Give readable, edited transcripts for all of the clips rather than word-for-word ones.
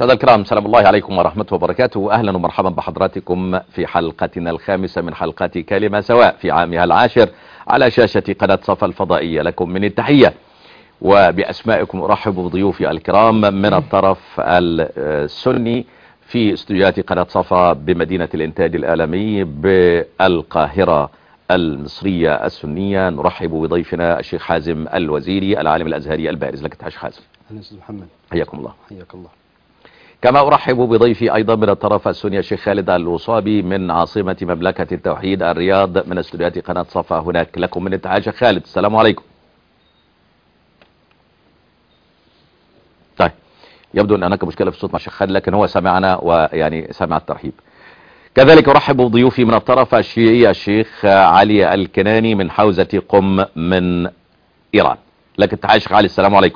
مشاهدينا الكرام، سلام الله عليكم ورحمة وبركاته. أهلا ومرحبا بحضراتكم في حلقتنا الخامسة من حلقات كلمة سواء في عامها العاشر على شاشة قناة صفا الفضائية. لكم من التحية وبأسمائكم أرحب بضيوفي الكرام من الطرف السني في استوديوهات قناة صفا بمدينة الإنتاج الإعلامي بالقاهرة المصرية السنية. نرحب بضيفنا الشيخ حازم الوزيري العالم الأزهري البارز. لك تحية حازم. أهلا أستاذ محمد، حياكم الله. حياك الله. كما أرحب بضيفي أيضا من الطرف السني الشيخ خالد الوصابي من عاصمة مملكة التوحيد الرياض من استوديوهات قناة صفا هناك. لكم من التحية شيخ خالد، السلام عليكم. طيب، يبدو أن هناك مشكلة في الصوت مع الشيخ خالد، لكن هو سمعنا ويعني سمع الترحيب. كذلك أرحب بضيوفي من الطرف الشيعي الشيخ علي الكناني من حوزة قم من إيران. لك التحية شيخ علي، السلام عليكم.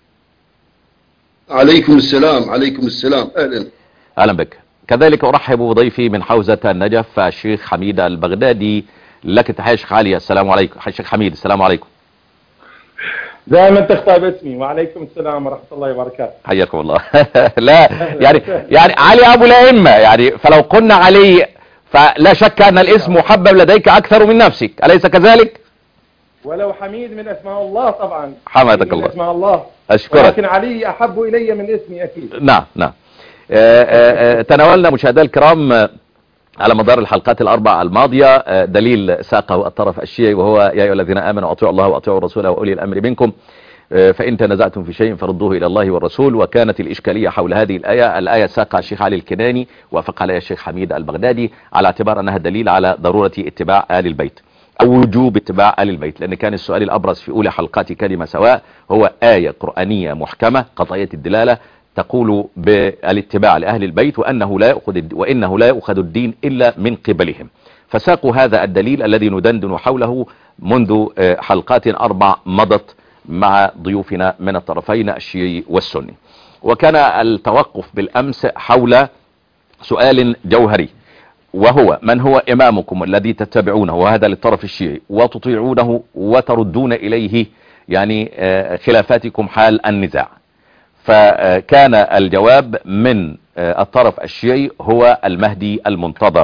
عليكم السلام. عليكم السلام. أهلا بك. كذلك أرحب بضيفي من حوزة النجف الشيخ حميد البغدادي. لك التحية شيخ علي، السلام عليكم. شيخ حميد، السلام عليكم. دائما تخطأ باسمي. وعليكم السلام ورحمة الله وبركاته. حياكم الله. لا يعني علي أبو الأئمة، يعني فلو قلنا علي فلا شك أن الاسم محبب لديك أكثر من نفسك، أليس كذلك؟ ولو حميد من أسماء الله طبعا. حمدك الله. من أسماء الله. أشكرك. لكن علي أحب إلي من اسمي أكيد. نعم. تناولنا مشاهدينا الكرام على مدار الحلقات الأربع الماضية دليل ساقه الطرف الشيعي، وهو يا أيها الذين آمنوا أطيعوا الله وأطيعوا الرسول وأولي الأمر منكم فإن تنازعتم في شيء فردوه إلى الله والرسول. وكانت الإشكالية حول هذه الآية ساقها الشيخ علي الكناني وافق عليها الشيخ حميد البغدادي على اعتبار أنها دليل على ضرورة اتباع آل البيت أو وجوب اتباع آل البيت، لأن كان السؤال الأبرز في أولى حلقات كلمة سواء هو آية قرآنية محكمة قطعية الدلالة تقول بالاتباع لأهل البيت وإنه لا يؤخذ الدين إلا من قبلهم. فساقوا هذا الدليل الذي ندندن حوله منذ حلقات أربع مضت مع ضيوفنا من الطرفين الشيعي والسني. وكان التوقف بالأمس حول سؤال جوهري، وهو من هو إمامكم الذي تتبعونه، وهذا للطرف الشيعي، وتطيعونه وتردون إليه يعني خلافاتكم حال النزاع. فكان الجواب من الطرف الشيعي هو المهدي المنتظر.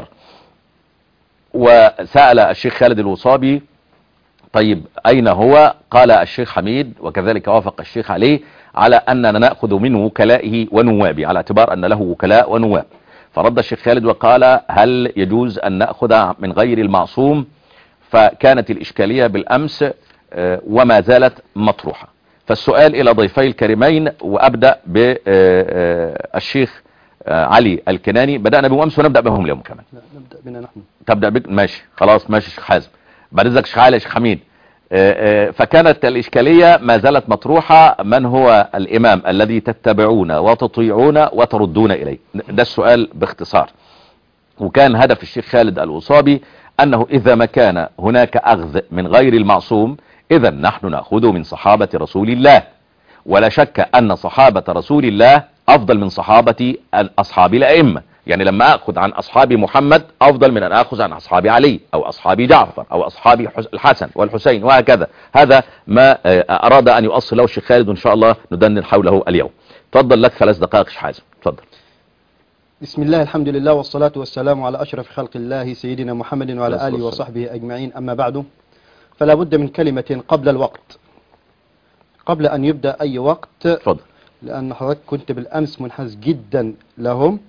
وسأل الشيخ خالد الوصابي طيب أين هو؟ قال الشيخ حميد وكذلك وافق الشيخ عليه على أننا نأخذ من وكلائه ونوابه على اعتبار أن له وكلاء ونواب. فرد الشيخ خالد وقال هل يجوز أن نأخذ من غير المعصوم؟ فكانت الإشكالية بالأمس وما زالت مطروحة. فالسؤال إلى ضيفي الكريمين، وأبدأ بالشيخ علي الكناني. بدأنا بهم أمس ونبدأ بهم اليوم كمان. لا، نبدأ بنا نحن. تبدأ بك؟ ماشي خلاص، ماشي شيخ حازم. بعد ذلك شيخ علي، شيخ حميد. فكانت الإشكالية ما زالت مطروحة، من هو الإمام الذي تتبعون وتطيعون وتردون إليه؟ ده السؤال باختصار. وكان هدف الشيخ خالد الوصابي أنه إذا ما كان هناك أخذ من غير المعصوم إذا نحن نأخذ من صحابة رسول الله، ولا شك أن صحابة رسول الله أفضل من صحابة أصحاب الأئمة. يعني لما أخذ عن أصحاب محمد أفضل من أن أخذ عن أصحاب علي أو أصحاب جعفر أو أصحاب الحسن والحسين وهكذا. هذا ما أراد أن يؤصل له الشيخ خالد، وإن شاء الله ندندن حوله اليوم. تفضل، لك 3 دقائق شيخ حازم، تفضل. بسم الله، الحمد لله، والصلاة والسلام على أشرف خلق الله سيدنا محمد وعلى آله وصحبه أجمعين. أما بعد، فلا بد من كلمة قبل الوقت، قبل أن يبدأ أي وقت. تفضل. لأن حضرتك كنت بالأمس منحاز جدا لهم،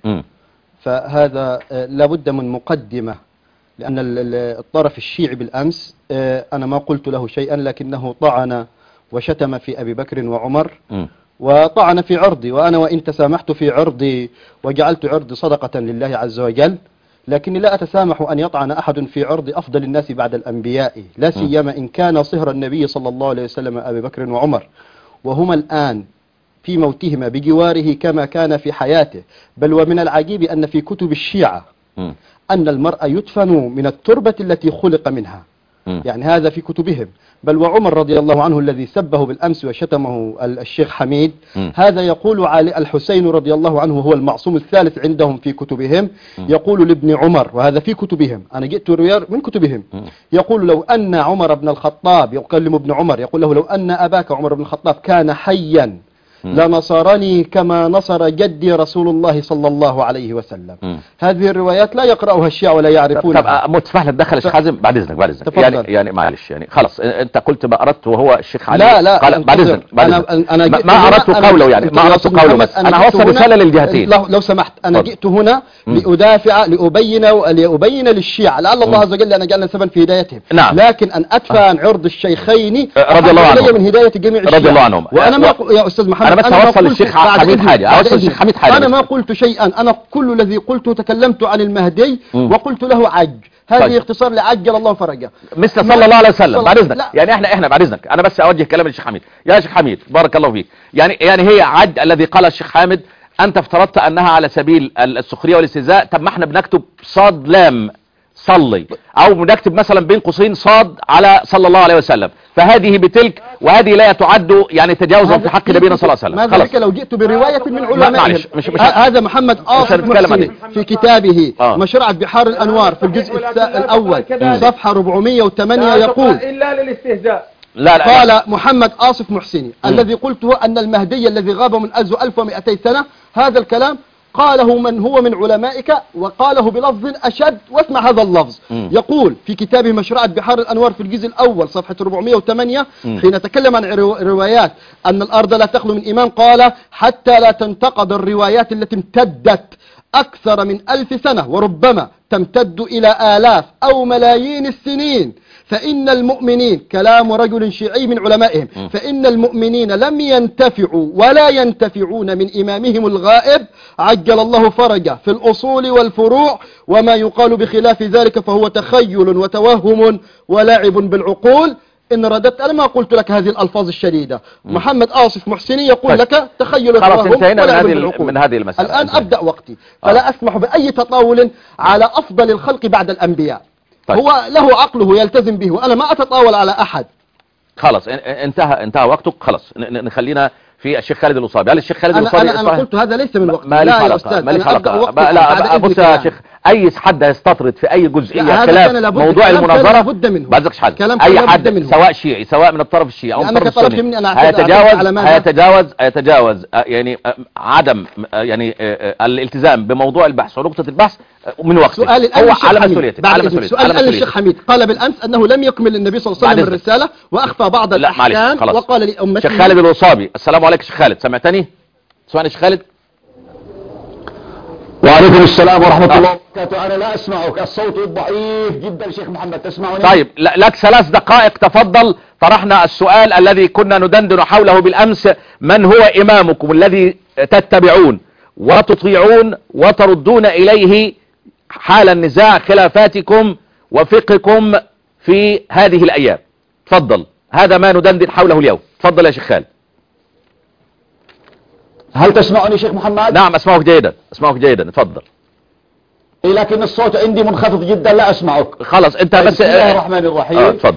فهذا لابد من مقدمة. لأن الطرف الشيعي بالأمس أنا ما قلت له شيئا، لكنه طعن وشتم في أبي بكر وعمر وطعن في عرضي، وأنا وإن تسامحت في عرضي وجعلت عرضي صدقة لله عز وجل، لكني لا أتسامح أن يطعن أحد في عرض أفضل الناس بعد الأنبياء، لا سيما إن كان صهر النبي صلى الله عليه وسلم أبي بكر وعمر، وهما الآن في موتهما بجواره كما كان في حياته. بل ومن العجيب أن في كتب الشيعة أن المرء يدفن من التربة التي خلق منها، يعني هذا في كتبهم. بل وعمر رضي الله عنه الذي سبه بالأمس وشتمه الشيخ حميد، هذا يقول علي الحسين رضي الله عنه هو المعصوم الثالث عندهم في كتبهم، يقول لابن عمر، وهذا في كتبهم، أنا جئت من كتبهم، يقول لو أن عمر بن الخطاب، يكلم ابن عمر يقول له لو أن أباك عمر بن الخطاب كان حيا لنصرني كما نصر جدي رسول الله صلى الله عليه وسلم. هذه الروايات لا يقرأها الشيعة ولا يعرفونها. طب متفح لك دخل الشيخ حازم بعد اذنك بعد اذنك يعني معلش يعني خلاص انت قلت ما اردته وهو الشيخ علي لا قال بعد اذنك أنا ما اردت قوله يعني ما اردت قوله بس انا هوصل رسالة للجهتين. لو سمحت انا جئت هنا لأدافع لأبين للشيعة لعل الله عز وجل أن جعلنا سببا في هدايتهم. نعم. لكن أن أدفع عن عرض الشيخين رضي الله عنهم من هداية جميع الشيعة رضي الله عنهم. وأنا ما يا أستاذ محمد أنا بس هوصل للشيخ حميد حاجة أنا ما قلت شيئا. أنا كل الذي قلته تكلمت عن المهدي وقلت له عج. هذه طيب. اختصار لعجل الله فرجه مثل صلى الله عليه وسلم. بعد اذنك يعني احنا بعد اذنك انا بس اوجه كلام للشيخ حميد. يا شيخ حميد بارك الله فيك يعني هي عج الذي قال الشيخ حامد انت افترضت انها على سبيل السخريه والاستهزاء. طب ما احنا بنكتب صاد لام صلي او بنكتب مثلا بين قوسين صاد على صلى الله عليه وسلم فهذه بتلك وهذه لا تعد يعني تجاوزا في حق نبينا صلى الله عليه وسلم. ماذا بك لو جئت برواية من علمائهم؟ مش هذا محمد آصف محسن في كتابه مشرعة بحار الأنوار في الجزء الأول صفحة 408 يقول إلا للاستهزاء. لا قال محمد آصف محسني الذي قلته أن المهدي الذي غاب من 1200 سنة هذا الكلام قاله من هو من علمائك وقاله بلفظ أشد. واسمع هذا اللفظ يقول في كتابه مشرعة بحار الأنوار في الجزء الأول صفحة 408 حين تكلم عن روايات أن الأرض لا تخلو من إمام قال حتى لا تنتقد الروايات التي امتدت أكثر من 1000 سنة وربما تمتد إلى آلاف أو ملايين السنين فإن المؤمنين كلام رجل شيعي من علمائهم فإن المؤمنين لم ينتفعوا ولا ينتفعون من إمامهم الغائب عجل الله فرجه في الأصول والفروع وما يقال بخلاف ذلك فهو تخيل وتوهم ولعب بالعقول. إن رددت أنا ما قلت لك هذه الألفاظ الشديدة. محمد آصف محسني يقول لك تخيل وتوهم ولعب بالعقول. من هذه المسألة الآن أبدأ وقتي فلا أسمح بأي تطاول على أفضل الخلق بعد الأنبياء. طيب. هو له عقله يلتزم به وأنا ما أتطاول على أحد. خلاص انتهى وقتك. خلاص نخلينا في الشيخ خالد الأصابي. هل الشيخ خالد الأصابي أنا قلت هذا ليس من وقت. لا يا أستاذ ماليش علاقة. لا بص يا شيخ أي حد يستطرد في أي جزئية خلاف موضوع المناظرة ما بزكش حد. أي حد سواء شيعي سواء من الطرف الشيعي أو من الطرف السني هيتجاوز يعني عدم يعني الالتزام بموضوع البحث ونقطة البحث من وقته. هو على مسؤوليته. سؤال الشيخ حميد قال بالأمس أنه لم يكمل النبي صلى الله عليه وسلم الرسالة وأخفى بعض الأحكام وقال لأمته. شيخ خالد الأصابي السلام عليك شيخ خالد سمعتني؟ سمعني شيخ خالد؟ وعليكم السلام ورحمة الله وبركاته. أنا لا أسمعك الصوت ضعيف جدا شيخ محمد تسمعني؟ طيب لك 3 دقائق تفضل. طرحنا السؤال الذي كنا ندندن حوله بالأمس من هو إمامكم الذي تتبعون وتطيعون وتردون إليه حال النزاع خلافاتكم وفقهكم في هذه الأيام. تفضل هذا ما ندندن حوله اليوم. تفضل يا شيخ خالد. هل تسمعني شيخ محمد؟ نعم أسمعك جيدا تفضل. لكن الصوت عندي منخفض جدا لا أسمعك. خلاص أنت بس بسم الله الرحمن الرحيم. تفضل.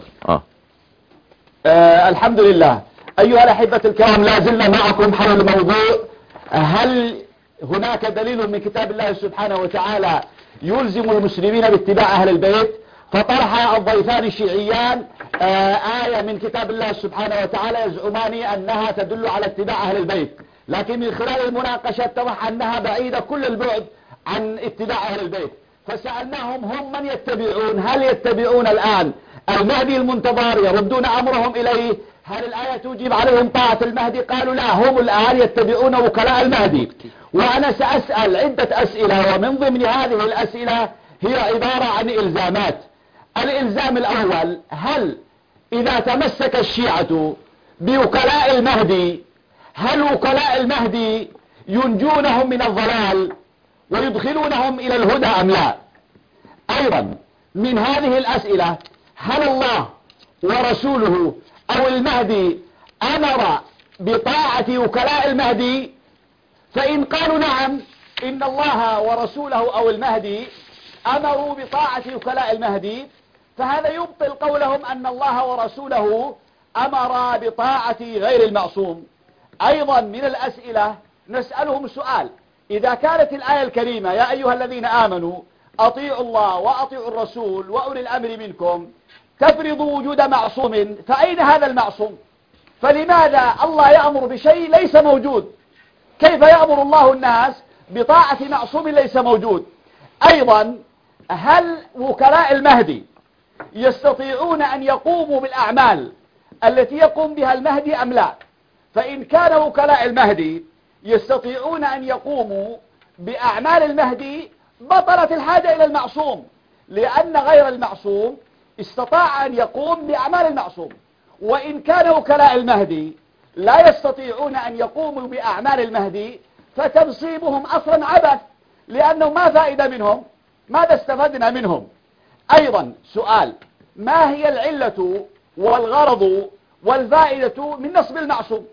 الحمد لله. أيها الأحبة الكرام لا زلنا معكم حول الموضوع هل هناك دليل من كتاب الله سبحانه وتعالى يلزم المسلمين باتباع أهل البيت؟ فطرح الضيفان الشيعيان آية من كتاب الله سبحانه وتعالى يزعمان أنها تدل على اتباع أهل البيت لكن من خلال المناقشة اتضح أنها بعيدة كل البعد عن اتباع أهل البيت. فسألناهم هم من يتبعون؟ هل يتبعون الآن المهدي المنتظر يردون أمرهم إليه؟ هل الآية توجب عليهم طاعة المهدي؟ قالوا لا هم الآن يتبعون وكلاء المهدي. وأنا سأسأل عدة أسئلة ومن ضمن هذه الأسئلة هي عبارة عن إلزامات. الإلزام الأول هل إذا تمسك الشيعة بوكلاء المهدي هل وكلاء المهدي ينجونهم من الضلال ويدخلونهم إلى الهدى أم لا؟ أيضا من هذه الأسئلة هل الله ورسوله أو المهدي أمر بطاعة وكلاء المهدي؟ فإن قالوا نعم إن الله ورسوله أو المهدي أمروا بطاعة وكلاء المهدي فهذا يبطل قولهم أن الله ورسوله أمر بطاعة غير المعصوم. أيضا من الأسئلة نسألهم سؤال إذا كانت الآية الكريمة يا أيها الذين آمنوا أطيعوا الله وأطيعوا الرسول وأولي الأمر منكم تفرض وجود معصوم فأين هذا المعصوم؟ فلماذا الله يأمر بشيء ليس موجود؟ كيف يأمر الله الناس بطاعة معصوم ليس موجود؟ أيضا هل وكلاء المهدي يستطيعون أن يقوموا بالأعمال التي يقوم بها المهدي أم لا؟ فإن كان وكلاء المهدي يستطيعون أن يقوموا بأعمال المهدي بطلت الحاجة إلى المعصوم، لأن غير المعصوم استطاع أن يقوم بأعمال المعصوم. وإن كان وكلاء المهدي لا يستطيعون أن يقوموا بأعمال المهدي فتنصيبهم أصلا عبث، لأنه ما فائدة منهم، ماذا استفدنا منهم؟ أيضا سؤال: ما هي العلة والغرض والفائدة من نصب المعصوم؟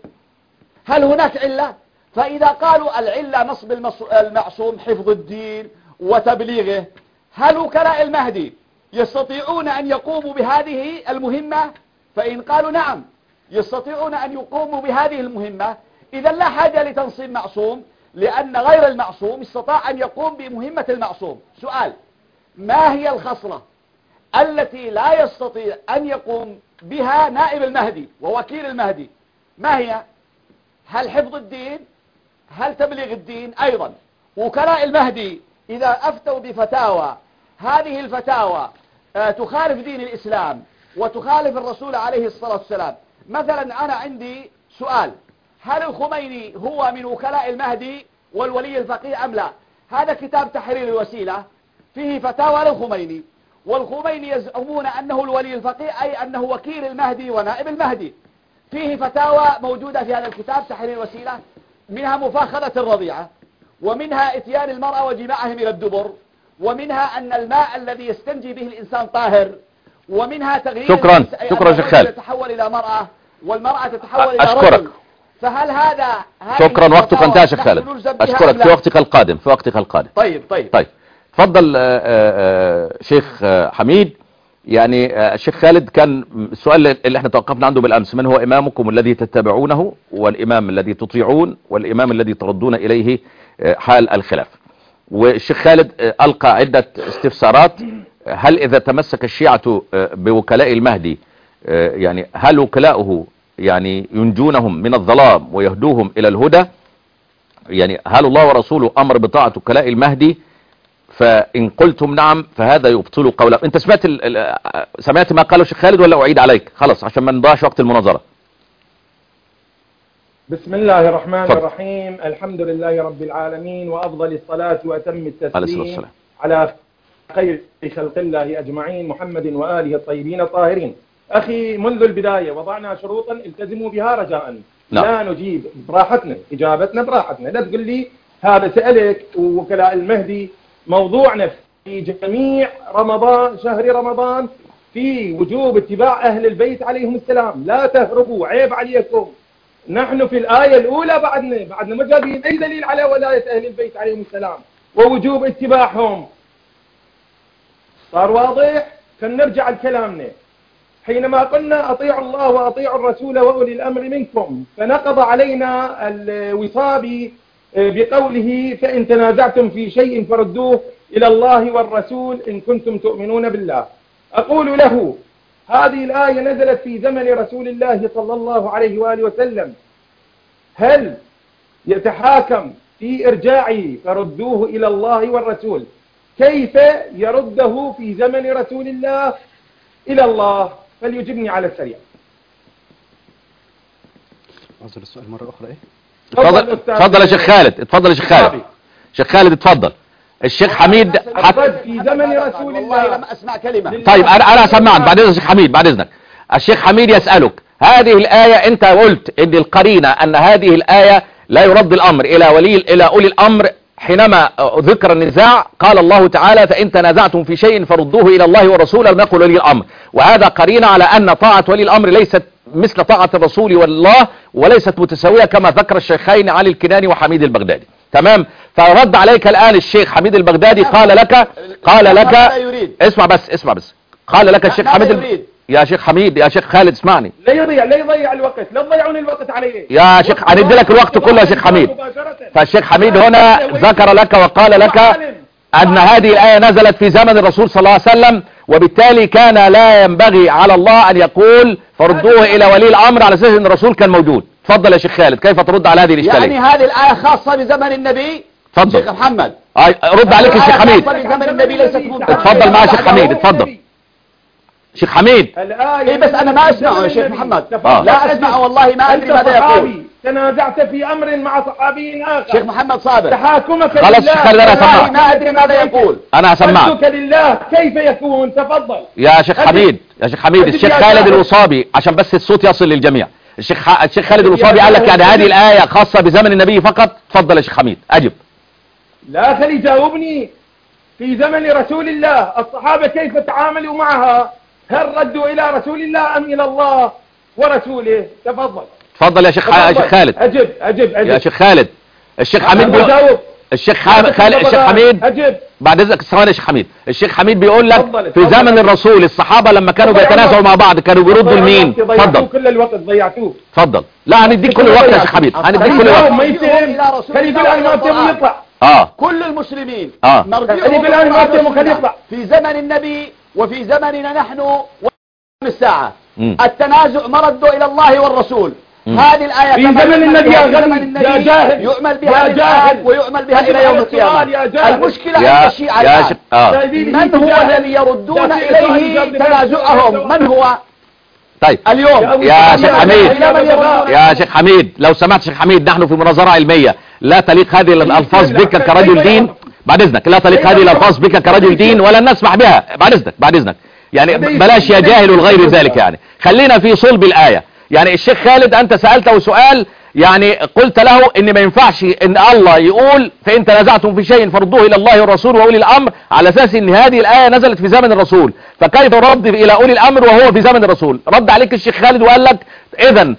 هل هناك علة؟ فإذا قالوا العلة نصب المعصوم حفظ الدين وتبليغه، هل وكلاء المهدي يستطيعون أن يقوموا بهذه المهمة؟ فإن قالوا نعم يستطيعون أن يقوموا بهذه المهمة، إذا لا حاجة لتنصيب معصوم، لأن غير المعصوم استطاع أن يقوم بمهمة المعصوم. سؤال: ما هي الخصلة التي لا يستطيع أن يقوم بها نائب المهدي ووكيل المهدي؟ ما هي؟ هل حفظ الدين؟ هل تبليغ الدين؟ أيضا وكلاء المهدي إذا أفتوا بفتاوى، هذه الفتاوى تخالف دين الإسلام وتخالف الرسول عليه الصلاة والسلام. مثلا أنا عندي سؤال: هل الخميني هو من وكلاء المهدي والولي الفقيه أم لا؟ هذا كتاب تحرير الوسيلة فيه فتاوى للخميني، والخميني يزعمون أنه الولي الفقيه، أي أنه وكيل المهدي ونائب المهدي. فيه فتاوى موجودة في هذا الكتاب تحرير الوسيلة، منها مفاخرة الرضيعة، ومنها اتيان المرأة وجماعهم إلى الدبر، ومنها أن الماء الذي يستنجي به الإنسان طاهر، ومنها تغيير شكرا شيخ خالد. تتحول إلى مرأة والمرأة تتحول إلى أشكرك. رجل. فهل هذا شكرا، وقتك انتهى شيخ خالد. أشكرك، في وقتك القادم، في وقتك القادم. طيب تفضل شيخ حميد. يعني الشيخ خالد كان السؤال اللي احنا توقفنا عنده بالأمس: من هو إمامكم الذي تتبعونه، والإمام الذي تطيعون، والإمام الذي تردون إليه حال الخلاف؟ والشيخ خالد ألقى عدة استفسارات. هل إذا تمسك الشيعة بوكلاء المهدي، يعني هل وكلاؤه يعني ينجونهم من الظلام ويهدوهم إلى الهدى؟ يعني هل الله ورسوله أمر بطاعة وكلاء المهدي؟ فإن قلتم نعم فهذا يبطل قوله. أنت سمعت ما قاله الشيخ خالد ولا أعيد عليك؟ خلاص عشان ما نضيعش وقت المناظرة. بسم الله الرحمن الرحيم. الحمد لله رب العالمين، وأفضل الصلاة وأتم التسليم على خير خلق الله أجمعين، محمد وآله الطيبين الطاهرين. أخي، منذ البداية وضعنا شروطا التزموا بها رجاء. لا نجيب براحتنا، إجابتنا براحتنا. لا تقول لي هذا سألك وكلاء المهدي. موضوعنا في جميع رمضان، شهر رمضان، في وجوب اتباع أهل البيت عليهم السلام. لا تهربوا، عيب عليكم. نحن في الآية الأولى بعدنا ما جايبين أي دليل على ولاية أهل البيت عليهم السلام ووجوب اتباعهم. صار واضح؟ فنرجع لكلامنا. حينما قلنا أطيعوا الله وأطيعوا الرسول وأولي الأمر منكم، فنقض علينا الوصابي بقوله: فإن تنازعتم في شيء فردوه إلى الله والرسول إن كنتم تؤمنون بالله. أقول له: هذه الآية نزلت في زمن رسول الله صلى الله عليه وآله وسلم، هل يتحاكم في إرجاعه فردوه إلى الله والرسول؟ كيف يرده في زمن رسول الله إلى الله؟ فليجبني على السريع. أصل السؤال مرة أخرى إيه؟ تفضل يا شيخ خالد. اتفضل يا شيخ خالد. شيخ خالد اتفضل. الشيخ حميد في زمن رسول الله. لم أسمع كلمة. طيب أنا أسمعك بعد إذنك. الشيخ حميد بعد إذنك. الشيخ حميد يسألك: هذه الآية أنت قلت إن القرينة أن هذه الآية لا يرد الأمر إلى أولي الأمر. حينما ذكر النزاع قال الله تعالى: فإن تنازعتم في شيء فردوه إلى الله والرسول لم يقل ولي الأمر. وهذا قرينة على أن طاعة ولي الأمر ليست مثل طاعة الرسول والله، وليست متساوية كما ذكر الشيخين علي الكناني وحميد البغدادي. تمام؟ فرد عليك الآن الشيخ حميد البغدادي قال لك اسمع بس قال لك الشيخ حميد يا شيخ حميد، يا شيخ خالد اسمعني. لا يضيع الوقت، لا تضيعون الوقت علي يا شيخ. هندي لك الوقت كله يا شيخ حميد. فالشيخ حميد هنا ذكر لك وقال لك أن هذه الآية نزلت في زمن الرسول صلى الله عليه وسلم، وبالتالي كان لا ينبغي على الله أن يقول فردوه الى ولي الامر على اساس ان الرسول كان موجود. تفضل يا شيخ خالد، كيف ترد على هذه الاشكاليه؟ يعني هذه الآية خاصة بزمن النبي. تفضل شيخ محمد. رد عليك الشيخ حميد. خاصة بزمن النبي ليست منطقة. اتفضل مع شيخ حميد، اتفضل شيخ حميد. إيه بس أنا ما أسمعه يا شيخ محمد. لا أسمعه والله، ما أدري ماذا يقول. تنازعت في أمر مع صحابي آخر. شيخ محمد صابر. تحاكمك خلاص لله. شيخ خالد، أنا هسمعك. ما أدري ماذا يقول. أنا هسمعك. حجك لله كيف يكون؟ تفضل يا شيخ حميد، يا شيخ حميد، الشيخ خالد الوصابي عشان بس الصوت يصل للجميع. الشيخ خالد الوصابي قال لك يعني هذه الآية خاصة بزمن النبي فقط. تفضل يا شيخ حميد أجب. لا خلي جاوبني. في زمن رسول الله الصحابة كيف تعاملوا معها؟ هل ردوا إلى رسول الله أم إلى الله ورسوله؟ تفضل يا شيخ خالد. أجب يا شيخ خالد. الشيخ حميد الشيخ حميد أجب بعد اذنك ثواني يا شيخ حميد. الشيخ حميد بيقول لك في زمن الرسول الصحابة لما كانوا بيتنازعوا مع بعض كانوا بيردوا لمين؟ تفضل. كل الوقت ضيعتوه. تفضل. لا هنديك كل الوقت يا شيخ حميد، هنديك كل الوقت. ما يتهم. خلي بالآن ما يتهم يطلع. كل المسلمين مرجعهم في زمن النبي وفي زمننا نحن الساعة. التنازع مردوا إلى الله والرسول. هذه الآية في زمن النبي يا جاهل يؤمل بها الآن ويؤمل بها إلى يوم القيامة. المشكلة عند الشيعة الآن من هو الذي يردون إليه تنازعهم؟ من هو؟ طيب اليوم يا شيخ حميد، يا شيخ حميد لو سمحت شيخ حميد، نحن في مناظرة علمية، لا تليق هذه الألفاظ بك كرجل دين. بعد إذنك لا تليق هذه الألفاظ بك كرجل دين ولن نسمح بها. بعد إذنك يعني بلاش يا جاهل والغير ذلك. يعني خلينا في صلب الآية. يعني الشيخ خالد أنت سألته سؤال، يعني قلت له إن ما ينفعش إن الله يقول فإن تنازعتم في شيء فردوه إلى الله والرسول وأولي الأمر على أساس إن هذه الآية نزلت في زمن الرسول، فكيف رد إلى أولي الأمر وهو في زمن الرسول؟ رد عليك الشيخ خالد وقال لك إذن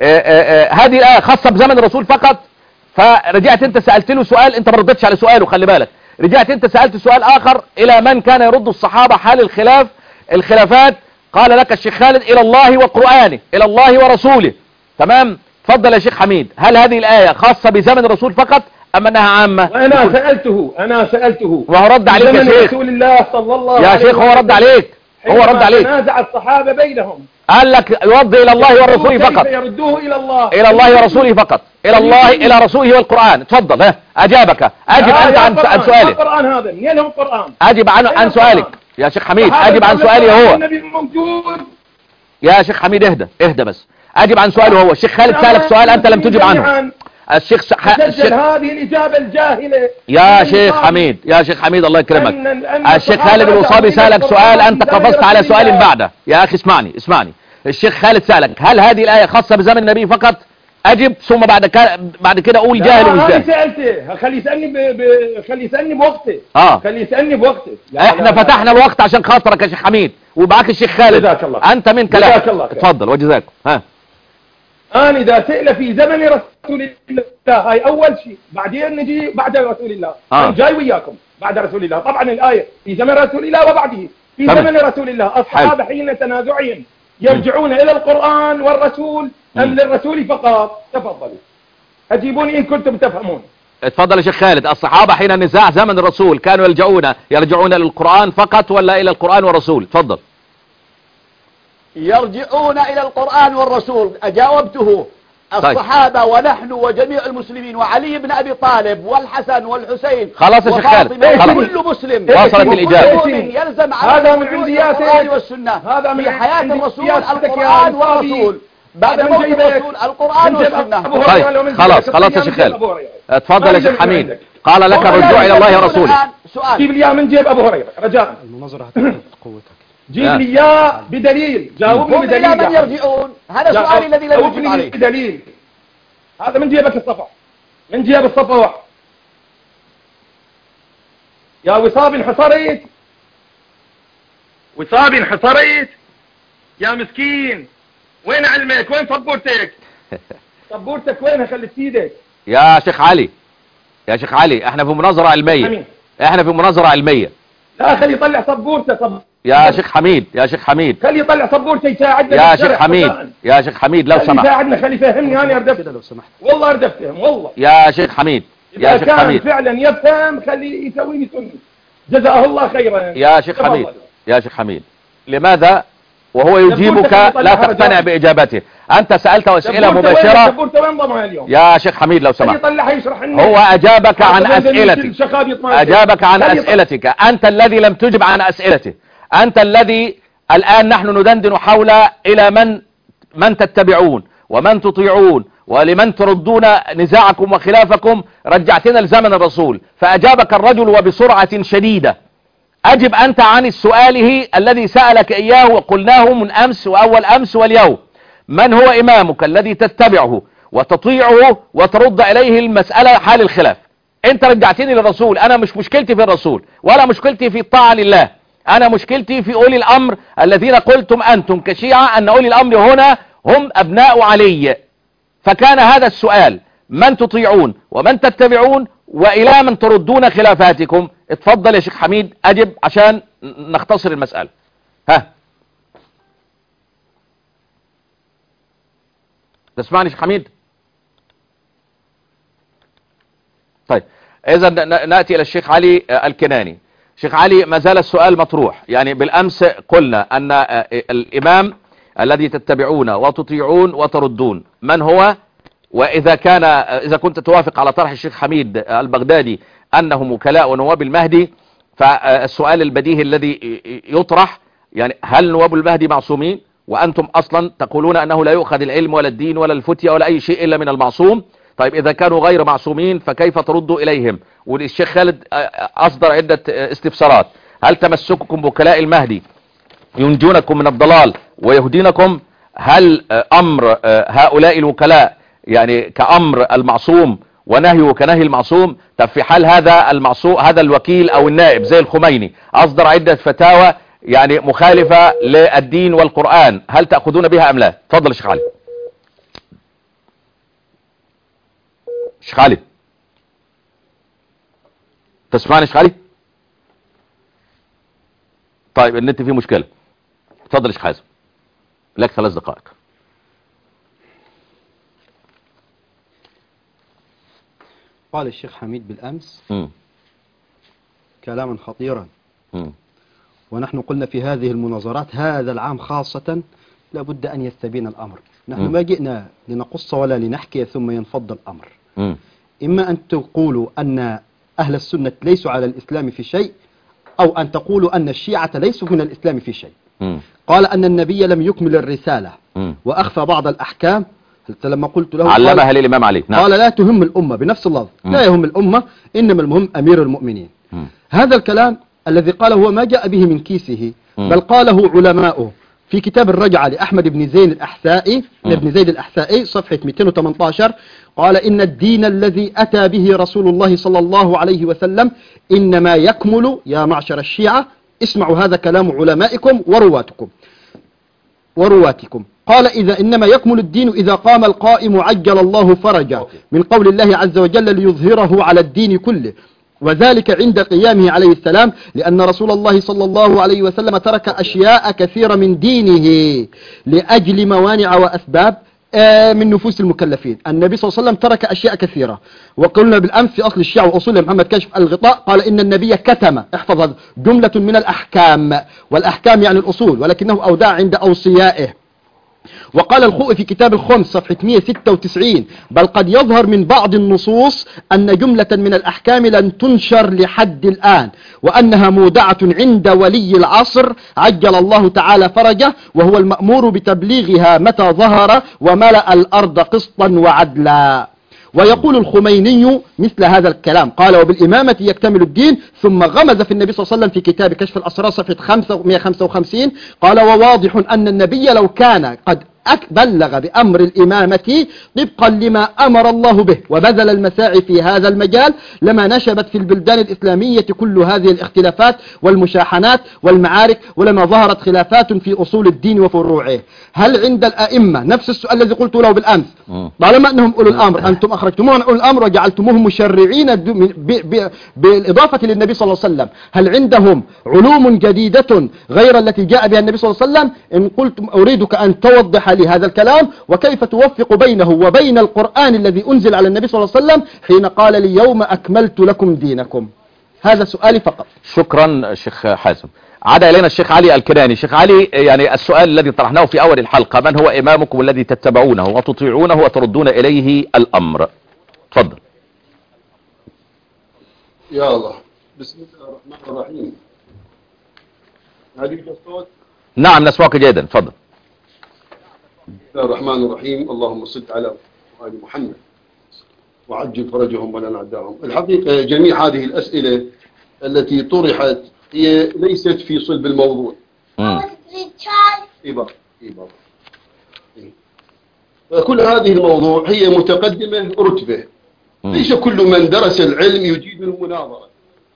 هذه الآية خاصة بزمن الرسول فقط. فرجعت أنت سألت له سؤال، أنت ما ردتش على سؤاله، خلي بالك. رجعت أنت سألت سؤال آخر إلى من كان يرد الصحابة حال الخلافات. قال لك الشيخ خالد إلى الله وقرآنه، إلى الله ورسوله. تمام. تفضل يا شيخ حميد، هل هذه الآية خاصة بزمن الرسول فقط أم أنها عامة؟ أنا سألته وهو رد عليك يا شيخ. رسول الله صلى الله عليه يا شيخ هو رد عليك، تنازع الصحابة بينهم. قال لك يوضي إلى الله ورسوله فقط. يردوه إلى الله ورسوله فقط. إلى رسوله والقرآن. تفضل. أجابك. أجب أنت عن سؤالك. القرآن هذا منين هو القرآن؟ أجب عن سؤالك يا شيخ حميد، أجب عن سؤالي هو. يا شيخ حميد اهدى بس. أجب عن سؤاله هو. الشيخ خالد سألك سؤال أنت لم تجب عنه. الشيخ هذه الإجابة الجاهلة يا شيخ حميد الله يكرمك. الشيخ خالد الوصابي سألك سؤال أنت قفزت على سؤال بعده. يا أخي اسمعني. الشيخ خالد سألك هل هذه الآية خاصة بزمن النبي فقط؟ أجب ثم بعد كده أقول جاهل ومش جاهل. سألته خلي يسألني بوقته. خلي يسألني بوقته. احنا فتحنا الوقت عشان خاطرك يا شيخ حميد وبعك الشيخ خالد. أنت من كلام. اتفضل وجزاكم. أنا إذا سئل في زمن رسول الله هاي أول شيء، بعدين نجي بعد رسول الله. جاي وياكم بعد رسول الله. طبعا الآية في زمن رسول الله وبعده. في زمن رسول الله الصحابة حين تنازعهم يرجعون إلى القرآن والرسول أم للرسول فقط؟ تفضلوا أجيبوني إن كنتم تفهمون. اتفضل يا شيخ خالد. الصحابة حين النزاع زمن الرسول كانوا يرجعون إلى القرآن فقط ولا إلى القرآن والرسول؟ تفضل. يرجعون إلى القرآن والرسول. أجاوبته. الصحابة ونحن وجميع المسلمين وعلي بن أبي طالب والحسن والحسين. خلاص يا شيخ خالد. كل مسلم وصلت الإجابة. يلزم على القرآن والسنة. هذا في حياة الرسول القرآن والرسول، بعد موت الرسول القرآن والسنة. طيب خلاص يا شيخ خالد. اتفضل يا شيخ حميد. قال لك الرجوع إلى الله ورسوله. جيب لي من جيب أبو هريرة رجاء. المناظرة هتثبت قوتك. جيب لي إياه بدليل. جاوبني بدليل. إلى من يرجعون؟ هذا سؤالي الذي لا يجب عليه. بدليل. هذا من جيبك الصفحة، من جيب الصفحة. يا وصاب انحصريت يا مسكين. وين علمك؟ وين صبورتك وينها؟ خلت ايدك يا شيخ علي. احنا في مناظرة علمية. لا خلي يطلع صبورته. يا شيخ حميد خلي يطلع صبورته يساعدنا. يا شيخ حميد لو سمحت. يساعدنا خلي يفهمني. انا اردفت لو سمحت. والله اردفتهم والله. يا شيخ حميد. إذا كان فعلا يفهم خلي يسويني سني. جزاه الله خيرا. يا شيخ حميد. لماذا وهو يجيبك لا تقتنع بإجابته. أنت سألت أسئلة مباشرة يا شيخ حميد لو سمحت. هو أجابك عن أسئلتك أنت الذي لم تجب عن أسئلته. أنت الذي الآن نحن ندندن حول إلى من تتبعون ومن تطيعون ولمن تردون نزاعكم وخلافكم. رجعتنا لزمن الرسول فأجابك الرجل وبسرعة شديدة. أجب أنت عن سؤاله الذي سألك إياه وقلناه من أمس وأول أمس واليوم. من هو إمامك الذي تتبعه وتطيعه وترد إليه المسألة حال الخلاف؟ أنت رجعتني للرسول. أنا مش مشكلتي في الرسول ولا مشكلتي في الطاعة لله. أنا مشكلتي في أولي الأمر الذين قلتم أنتم كشيعة أن أولي الأمر هنا هم أبناء علي. فكان هذا السؤال: من تطيعون ومن تتبعون وإلى من تردون خلافاتكم؟ اتفضل يا شيخ حميد أجب عشان نختصر المسألة. ها تسمعني شيخ حميد؟ طيب إذا نأتي إلى الشيخ علي الكناني. شيخ علي ما زال السؤال مطروح. يعني بالأمس قلنا أن الإمام الذي تتبعون وتطيعون وتردون من هو؟ إذا كنت توافق على طرح الشيخ حميد البغدادي أنهم وكلاء ونواب المهدي، فالسؤال البديهي الذي يطرح يعني هل نواب المهدي معصومين؟ وأنتم أصلا تقولون أنه لا يؤخذ العلم ولا الدين ولا الفتية ولا أي شيء إلا من المعصوم. طيب إذا كانوا غير معصومين فكيف تردوا إليهم؟ والشيخ خالد أصدر عدة استفسارات. هل تمسككم بوكلاء المهدي ينجونكم من الضلال ويهدينكم؟ هل أمر هؤلاء الوكلاء يعني كأمر المعصوم ونهيه كنهي المعصوم؟ طب في حال هذا المعصوم هذا الوكيل أو النائب زي الخميني أصدر عدة فتاوى يعني مخالفة للدين والقرآن، هل تأخذون بها أم لا؟ تفضل يا شيخ علي. شيخ علي تسمعني يا شيخ علي؟ طيب النت فيه مشكلة. تفضل يا شيخ حازم لك 3 دقائق. قال الشيخ حميد بالأمس كلاما خطيرا. ونحن قلنا في هذه المناظرات هذا العام خاصة لابد أن يستبين الأمر. نحن ما جئنا لنقص ولا لنحكي ثم ينفض الأمر. إما أن تقولوا أن أهل السنة ليسوا على الإسلام في شيء، أو أن تقولوا أن الشيعة ليسوا من الإسلام في شيء. قال أن النبي لم يكمل الرسالة وأخفى بعض الأحكام. لما قلت له علمها للإمام علي. قال لا تهم الأمة بنفس اللفظ. لا يهم الأمة إنما المهم أمير المؤمنين. هذا الكلام الذي قاله هو ما جاء به من كيسه، بل قاله علماؤه في كتاب الرجعة لأحمد بن زيد الأحسائي صفحة 218. قال إن الدين الذي أتى به رسول الله صلى الله عليه وسلم إنما يكمل يا معشر الشيعة، اسمعوا هذا كلام علمائكم ورواتكم. قال إنما يكمل الدين إذا قام القائم عجل الله فرجه، من قول الله عز وجل ليظهره على الدين كله، وذلك عند قيامه عليه السلام، لأن رسول الله صلى الله عليه وسلم ترك أشياء كثيرة من دينه لأجل موانع وأسباب من نفوس المكلفين. النبي صلى الله عليه وسلم ترك أشياء كثيرة. وقلنا بالأمس في أصل الشيعة وأصول محمد كاشف الغطاء قال إن النبي كتم، احفظ هذا، جملة من الأحكام، والأحكام يعني الأصول، ولكنه أودع عند أوصيائه. وقال الخوئي في كتاب الخمس صفحة 196 بل قد يظهر من بعض النصوص أن جملة من الأحكام لن تنشر لحد الآن، وأنها مودعة عند ولي العصر عجل الله تعالى فرجه، وهو المأمور بتبليغها متى ظهر وملأ الأرض قسطا وعدلا. ويقول الخميني مثل هذا الكلام. قال وبالإمامة يكتمل الدين، ثم غمز في النبي صلى الله عليه وسلم في كتاب كشف الأسرار صفحة 155 قال وواضح أن النبي لو كان قد بلغ بأمر الإمامة طبقا لما أمر الله به وبذل المساعي في هذا المجال لما نشبت في البلدان الإسلامية كل هذه الاختلافات والمشاحنات والمعارك، ولما ظهرت خلافات في أصول الدين وفروعه. هل عند الأئمة نفس السؤال الذي قلت له بالأمس، طالما أنهم أولو الأمر أنتم أخرجتموهم أولو الأمر وجعلتموهم مشرعين بالإضافة للنبي صلى الله عليه وسلم، هل عندهم علوم جديدة غير التي جاء بها النبي صلى الله عليه وسلم؟ إن قلت أريدك أن توضح لهذا الكلام وكيف توفق بينه وبين القرآن الذي أنزل على النبي صلى الله عليه وسلم حين قال اليوم أكملت لكم دينكم. هذا سؤالي فقط. شكرا شيخ حازم. عاد إلينا الشيخ علي الكناني. شيخ علي، يعني السؤال الذي طرحناه في أول الحلقة: من هو إمامكم الذي تتبعونه وتطيعونه وتردون إليه الأمر؟ تفضل. يا الله، بسم الله الرحمن الرحيم. هذه الصوت؟ نعم نسمعك جيدا، تفضل. بسم الله الرحمن الرحيم. اللهم صل على آل محمد وعجل فرجهم ولا نعداهم. الحقيقة جميع هذه الأسئلة التي طرحت هي ليست في صلب الموضوع. كل هذه الموضوع هي متقدمة رتبة. ليس كل من درس العلم يجيد المناظرة.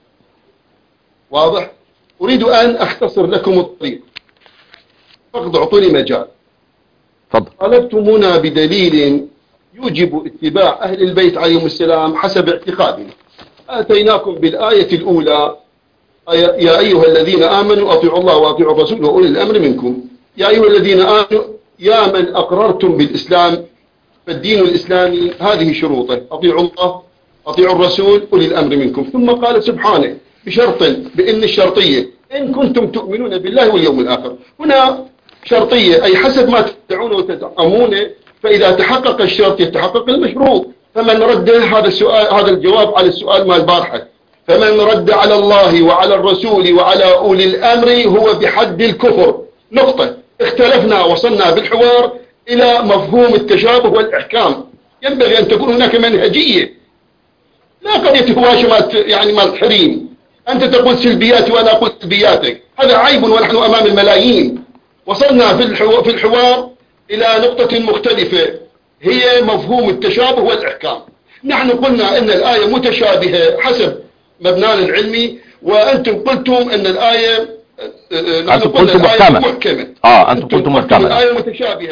واضح؟ أريد أن أختصر لكم الطريق، فقد أعطوني مجال. تفضل. طلبتمونا بدليل يوجب اتباع أهل البيت عليهم السلام حسب اعتقادنا. آتيناكم بالآية الأولى: يا أيها الذين آمنوا أطيعوا الله وأطيعوا الرسول وأولي الأمر منكم. يا أيها الذين آمنوا، يا من أقررتم بالإسلام، فالدين الإسلامي هذه شروطه: أطيعوا الله، أطيعوا الرسول، أولي الأمر منكم. ثم قال سبحانه بشرط، بإن الشرطية: إن كنتم تؤمنون بالله واليوم الآخر. هنا شرطية، أي حسب ما تدعون وتزعمون، فإذا تحقق الشرط يتحقق المشروط. فمن رد هذا السؤال، هذا الجواب على السؤال مال البارحة، فمن رد على الله وعلى الرسول وعلى أولي الأمر هو بحد الكفر. نقطة. اختلفنا، وصلنا بالحوار إلى مفهوم التشابه والإحكام. ينبغي أن تكون هناك منهجية، لا قضية هواش يعني مال حريم. أنت تقول سلبياتي وأنا أقول سلبياتك، هذا عيب ونحن أمام الملايين. وصلنا في الحوار إلى نقطة مختلفة، هي مفهوم التشابه والإحكام. نحن قلنا أن الآية متشابهة حسب مبنانا العلمي، وأنتم قلتم أن الآية أنتم قلتم محكمة. أنتم قلتم محكمة. الآية متشابهة.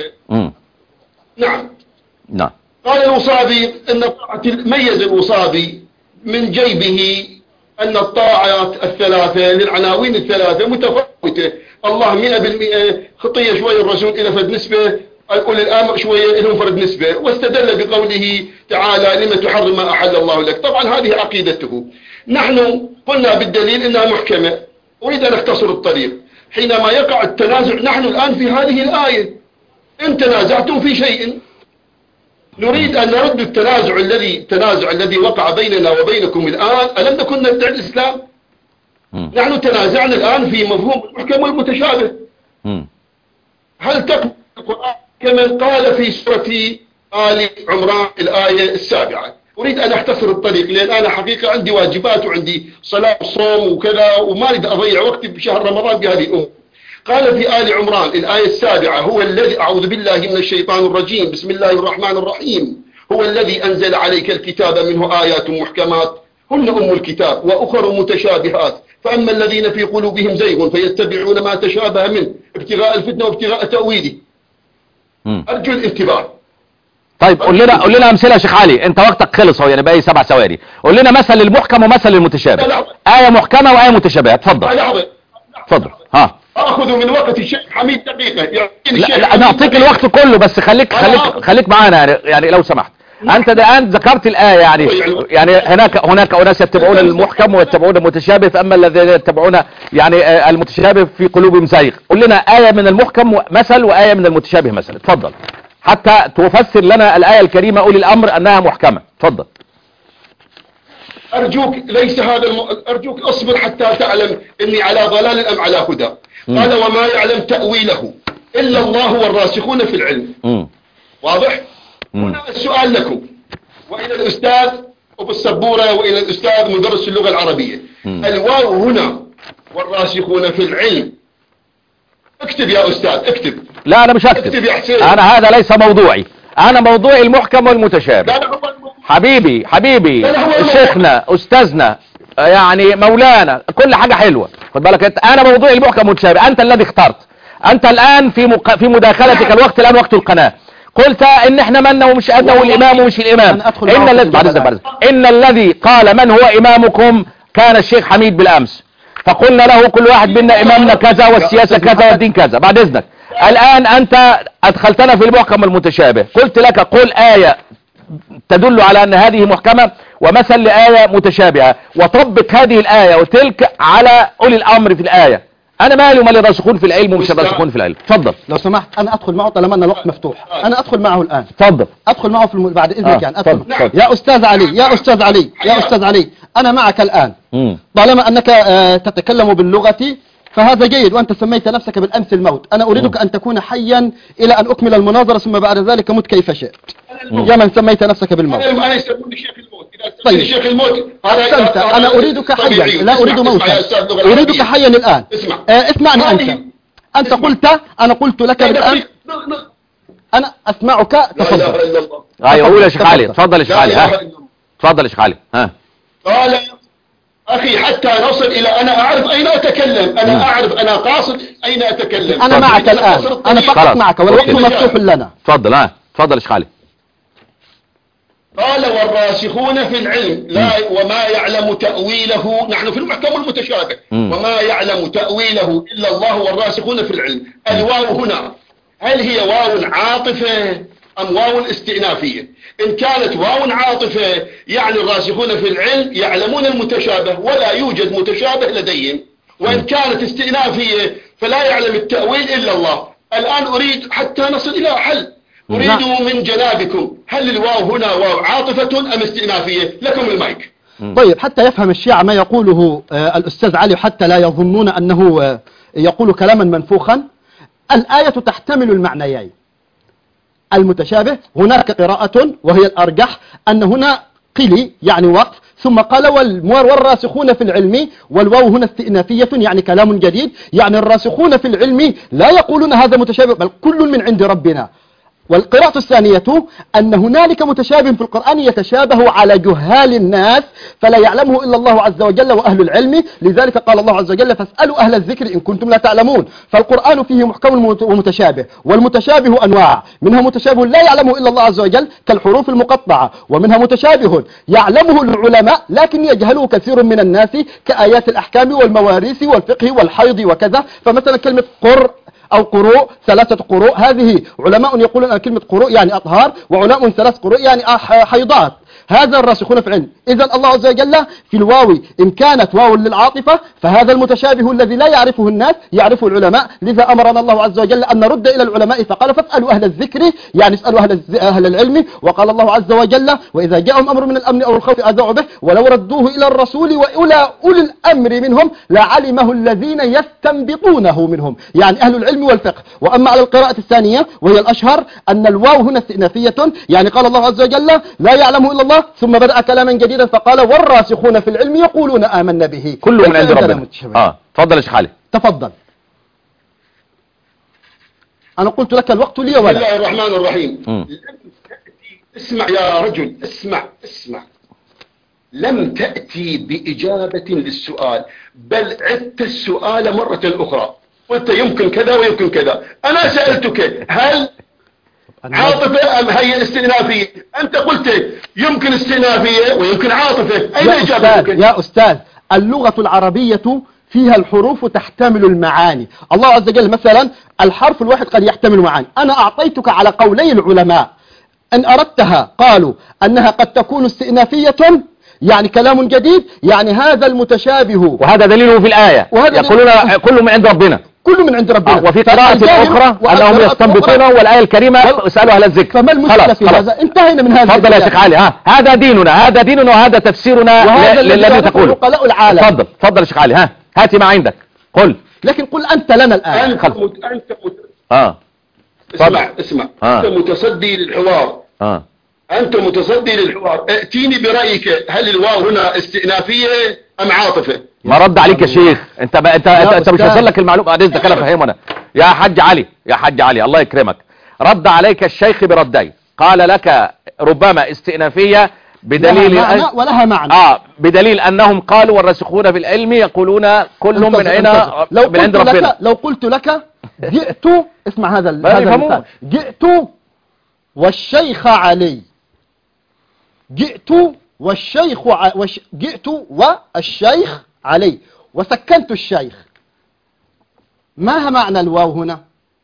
نعم. نعم. قال الوصابي أن ميز الوصابي من جيبه أن الطاعات الثلاثة للعناوين الثلاثة متفاوتة. الله 100% خطية شوية، الرسول إلى فرد نسبة، أولي الأمر شوية لهم فرد نسبة، واستدل بقوله تعالى: لما تحرم ما أحل الله لك. طبعا هذه عقيدته. نحن قلنا بالدليل إنها محكمة. أريد أن أختصر الطريق. حينما يقع التنازع، نحن الآن في هذه الآية، إن تنازعتم في شيء، نريد أن نرد التنازع الذي وقع بيننا وبينكم الآن. ألم نكن ندعي الإسلام؟ نحن تنازعنا الآن في مفهوم المحكم والمتشابه. هل تقبل القرآن كمن قال في سورة آل عمران الآية 7؟ أريد أن أختصر الطريق، لأن أنا حقيقة عندي واجبات وعندي صلاة وصوم وكذا، وما أريد أضيع وقتي بشهر رمضان بهذه الأمور. قال في آل عمران الآية 7: هو الذي، أعوذ بالله من الشيطان الرجيم، بسم الله الرحمن الرحيم: هو الذي أنزل عليك الكتاب منه آيات محكمات هن أم الكتاب وأخر متشابهات، فأما الذين في قلوبهم زيغ فيتبعون ما تشابه منه ابتغاء الفتنة وابتغاء تأويله. أرجو الانتباه. طيب قول لنا أمثلة يا شيخ علي، أنت وقتك خلص هو، يعني باقي 7 ثواني. قول لنا مثل للمحكم ومثل للمتشابه. آية محكمة وآية متشابهة. تفضل. تفضل. أخذ من وقت الشيخ حميد دقيقة. لا نعطيك الوقت كله، بس خليك معانا يعني لو سمحت. أنت الآن ذكرت الآية، يعني هناك أناس يتبعون المحكم ويتبعون المتشابه، فأما الذين يتبعون يعني المتشابه في قلوبهم زيغ. قل لنا آية من المحكم مثل وآية من المتشابه مثل. تفضل، حتى تفسر لنا الآية الكريمة أولي الأمر أنها محكمة. تفضل. أرجوك ليس هذا أرجوك أصبر حتى تعلم إني على ضلال أم على هدى. قال: وما يعلم تأويله إلا الله والراسخون في العلم. واضح؟ هنا السؤال لكم وإلى الأستاذ أبو السبورة وإلى الأستاذ مدرس اللغة العربية. الواو هنا والراسخون في العلم. اكتب يا أستاذ، اكتب. لا أنا مش هكتب، أنا هذا ليس موضوعي، أنا موضوعي المحكم والمتشابه. حبيبي شيخنا أستاذنا يعني مولانا، كل حاجة حلوة، خد بالك انت. انا موضوع المحكم والمتشابه، انت الذي اخترت. انت الان في مداخلتك الوقت الان وقت القناة قلت ان احنا منا ومش أدنى والامام ومش الامام. ان الذي قال من هو امامكم كان الشيخ حميد بالامس، فقلنا له كل واحد منا امامنا كذا والسياسة كذا والدين كذا. بعد اذنك الان انت ادخلتنا في المحكم والمتشابه، قلت لك قل آية تدل على ان هذه محكمة ومثل لآية متشابهة، وطبق هذه الآية وتلك على أولي الأمر في الآية. انا مالي ومال الراسخون في العلم ومش الراسخون في العلم. اتفضل لو سمحت انا ادخل معه طالما ان الوقت مفتوح، انا ادخل معه الان. اتفضل. ادخل معه في بعد اذنك يعني ادخل. نعم. يا استاذ علي، يا استاذ علي، يا استاذ علي، انا معك الان. طالما انك تتكلم باللغة فهذا جيد، وانت سميت نفسك بالامس الموت. انا اريدك ان تكون حيا الى ان اكمل المناظرة، ثم بعد ذلك مت كيف شئت. يا من سميت نفسك بالموت. انا يسموني شيخ الموت. طيب شيخ الموت أحسنت. انا اريدك حيا، لا اريد موتا، اريدك حيا الان. اسمعني انت قلت، انا قلت لك بالامس، انا اسمعك. تفضل. ايوه قول يا شيخ علي. اتفضل يا شيخ علي. ها اتفضل يا شيخ علي. ها قال أخي حتى نصل إلى أنا أعرف أين أتكلم، أنا أعرف أنا قاصد أين أتكلم. أنا معك الآن، أنا فقط معك والوقت مفتوح لنا. تفضل. تفضل يا شيخ علي. قال والراسخون في العلم لا وما يعلم تأويله، نحن في المحكم المتشابه، وما يعلم تأويله إلا الله والراسخون في العلم. الواو هنا هل هي واو عاطفة أم واو استئنافية؟ إن كانت واو عاطفة يعني الراسخون في العلم يعلمون المتشابه ولا يوجد متشابه لديهم، وإن كانت استئنافية فلا يعلم التأويل إلا الله. الآن أريد حتى نصل إلى حل، أريد من جنابكم هل الواو هنا واو عاطفة أم استئنافية؟ لكم المايك. طيب حتى يفهم الشيعة ما يقوله الأستاذ علي، حتى لا يظنون أنه يقول كلاما منفوخا. الآية تحتمل المعنيين المتشابه. هناك قراءة وهي الأرجح أن هنا قلي يعني وقف، ثم قال والراسخون في العلم، والواو هنا استئنافية يعني كلام جديد، يعني الراسخون في العلم لا يقولون هذا متشابه بل كل من عند ربنا. والقراءة الثانية أن هنالك متشابه في القرآن يتشابه على جهال الناس فلا يعلمه إلا الله عز وجل وأهل العلم، لذلك قال الله عز وجل فاسألوا أهل الذكر إن كنتم لا تعلمون. فالقرآن فيه محكم ومتشابه، والمتشابه أنواع، منها متشابه لا يعلمه إلا الله عز وجل كالحروف المقطعة، ومنها متشابه يعلمه العلماء لكن يجهله كثير من الناس كآيات الأحكام والمواريث والفقه والحيض وكذا. فمثلا كلمة قر أو قروء، 3 قروء، هذه علماء يقولون أن كلمة قروء يعني أطهار، وعلماء 3 قروء يعني حيضات. هذا الراسخون في العلم. إذا الله عز وجل في الواو إن كانت واو للعاطفة فهذا المتشابه الذي لا يعرفه الناس يعرفه العلماء، لذا أمرنا الله عز وجل أن نرد إلى العلماء فقال فاسألوا أهل الذكر يعني اسألوا أهل العلم. وقال الله عز وجل وإذا جاءهم أمر من الأمن أو الخوف أذاعوا به ولو ردوه إلى الرسول وإلى أولي الأمر منهم لعلمه الذين يستنبطونه منهم، يعني أهل العلم والفقه. وأما على القراءة الثانية وهي الأشهر أن الواو هنا استئنافية، يعني قال الله عز وجل لا يعلمه إلا الله، ثم بدأ كلاما جديدا فقال والراسخون في العلم يقولون آمنا به كل من عند ربنا. تفضل يا شيخ علي. تفضل. أنا قلت لك الوقت لي ولا. بسم الله الرحمن الرحيم. اسمع يا رجل، اسمع. لم تأتي بإجابة للسؤال بل عدت السؤال مرة أخرى، قلت يمكن كذا ويمكن كذا. أنا سألتك هل عاطفة أم هي استئنافية؟ أنت قلت يمكن استئنافية ويمكن عاطفة. أين إجابتك؟ يا أستاذ اللغة العربية فيها الحروف تحتمل المعاني. الله عز وجل مثلا الحرف الواحد قد يحتمل معاني. أنا أعطيتك على قولي العلماء أن أردتها قالوا أنها قد تكون استئنافية يعني كلام جديد، يعني هذا المتشابه، وهذا دليله في الآية يقولون كل من عند ربنا، كل من عند ربنا. وفي قراءة أخرى أنهم يستنبطونه والآية الكريمة اسألوا أهل الذكر. فما المشكلة في هذا؟ انتهينا من هذا. تفضل يا شيخ علي. هذا ديننا وهذا تفسيرنا للذي تقوله. تفضل يا شيخ علي. هاتي ما عندك قل. لكن قل أنت لنا الآن. اسمع. أنت متصدي للحوار. أنت متصدي للحوار. ائتيني برأيك هل الواو هنا استئنافية أم عاطفة؟ ما رد عليك يا شيخ. انت مش وصل لك المعلومة. بعدين انا فهمنا يا حاج علي الله يكرمك. رد عليك الشيخ بردين، قال لك ربما استئنافية بدليل ولها معنى بدليل انهم قالوا والراسخون في العلم يقولون كل من هنا من عند ربنا. لو قلت لك جئت اسمع هذا المثال، جئت والشيخ علي، جئت والشيخ علي وسكنت الشيخ، ما معنى الواو هنا